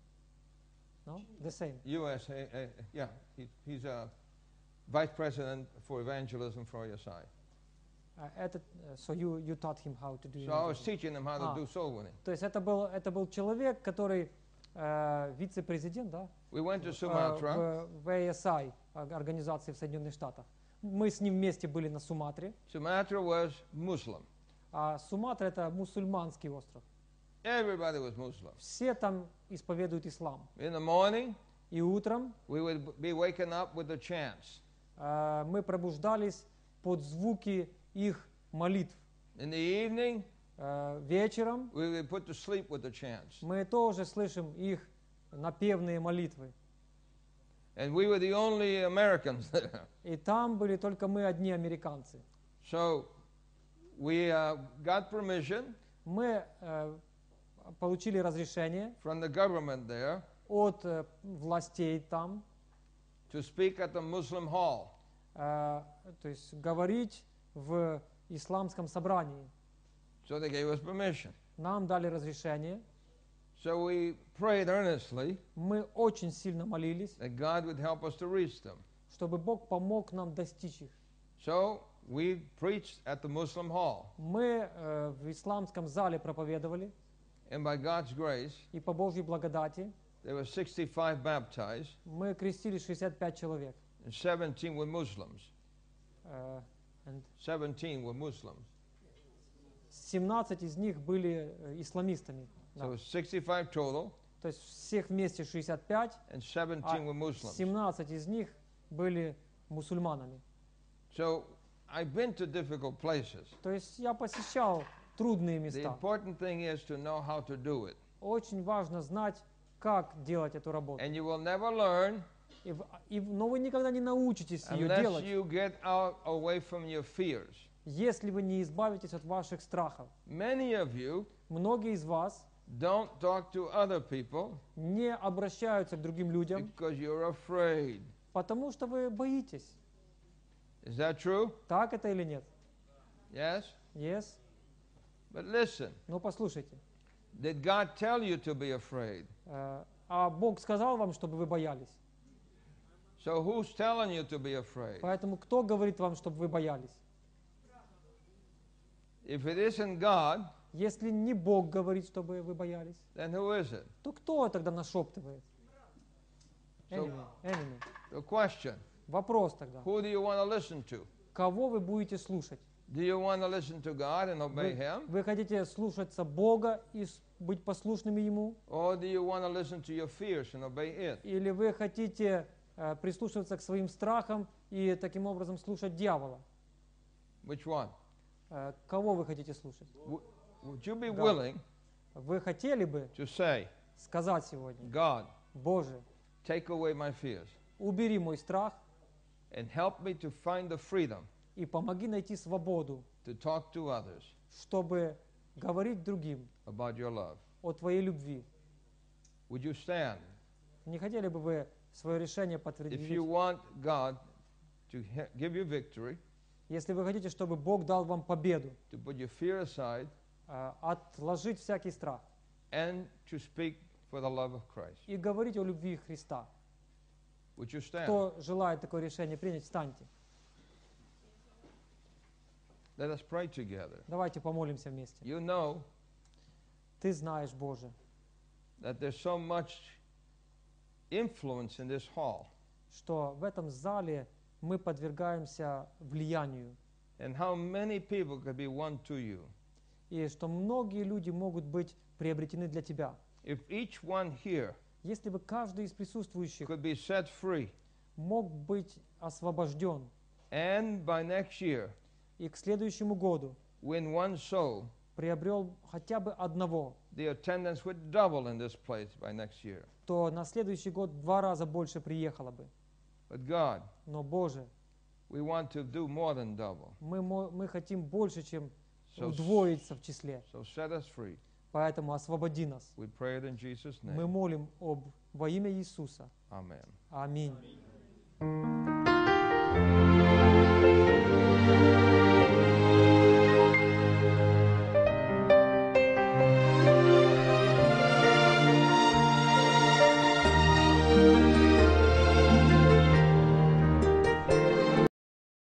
No? The same. U S A, uh, yeah, he, he's a vice president for evangelism for A S I. Э, Этот, э, so you, you taught him how to do So I was evangelism. teaching him how to Ah. do soul winning. То есть это был, это был человек, который э, вице-президент, да? We went to Э, Sumatra. в, в A S I, о- организации в Соединенных Штатах. Мы с ним вместе были на Суматре. Sumatra was Muslim. А Суматра это мусульманский остров. Everybody was Muslim. Все там исповедуют ислам. In the morning, И утром we would be waking up with the chants. э, мы пробуждались под звуки их молитв. In the evening, Э, вечером we would put to sleep with the chants. мы тоже слышим их напевные молитвы. And we were the only Americans there. И там были только мы одни американцы. So we uh, got permission Мы э, получили разрешение from the government there от э, властей там, to speak at the Muslim hall. э, то есть говорить в исламском собрании. So they gave us permission. Нам дали разрешение. So we prayed earnestly Мы очень сильно молились, that God would help us to reach them. чтобы Бог помог нам достичь их. So we preached at the Muslim hall. Мы э, в исламском зале проповедовали, And by God's grace, и по Божьей благодати there were sixty-five baptized, мы крестили шестьдесят пять человек. and seventeen were Muslims. Э, and seventeen were Muslims. семнадцать из них были э, исламистами. Да. So sixty-five total, То есть всех вместе шестьдесят пять, and seventeen were Muslims. семнадцать из них были мусульманами. So I've been to difficult places. То есть я посещал трудные The места. important thing is to know how to do it. Очень важно знать, как делать эту работу. And you will never learn И в- и в- но вы никогда не научитесь ее unless делать, you get out away from your fears. если вы не избавитесь от ваших страхов. Many of you Многие из вас don't talk to other people не обращаются к другим людям, because you're afraid. потому что вы боитесь. Is that true? Так это или нет? Yes? Yes? But listen, Ну послушайте. did God tell you to be afraid? э, А Бог сказал вам, чтобы вы боялись. So who's telling you to be afraid? Поэтому кто говорит вам, чтобы вы боялись? If it isn't God, Если не Бог говорит, чтобы вы боялись, then who is it? то кто тогда нашептывает? So- Enemy, enemy. The question, Вопрос тогда. who do you want to listen to? Кого вы будете слушать? Do you want to listen to God and obey Вы, Him? вы хотите слушаться Бога и с- быть послушными Ему? Or do you want to listen to your fears and obey it? Или вы хотите э, прислушиваться к своим страхам и таким образом слушать дьявола? Which one? Э, кого вы хотите слушать? W- would you be God. willing Вы хотели бы to say, сказать сегодня: God, Боже, take away my fears убери мой страх and help me to find the freedom и помоги найти свободу, to talk to others чтобы говорить другим about your love? о Твоей любви? Would you stand Не хотели бы вы свое решение if подтвердить? you want God to he- give you victory, Если вы хотите, чтобы Бог дал вам победу, to put your fear aside, э, отложить всякий страх and to speak for the love of Christ? и говорить о любви Христа? Would you stand? Кто желает такое решение принять, встаньте. Let us pray together. Давайте помолимся вместе. You know Ты знаешь, Боже, that there's so much influence in this hall, что в этом зале мы подвергаемся влиянию, and how many people could be won to you. и что многие люди могут быть приобретены для Тебя. If each one here Если бы каждый из присутствующих could be set free, мог быть освобожден, and by next year и к следующему году win one soul, приобрел хотя бы одного, the attendance would double in this place by next year. то на следующий год в два раза больше приехало бы. But God, Но, Боже, we want to do more than double. мы, мо- мы хотим больше, чем So, удвоиться в числе. so set us free. Поэтому освободи нас. We pray it in Jesus' Мы name. молим об во имя Иисуса. Amen. Аминь.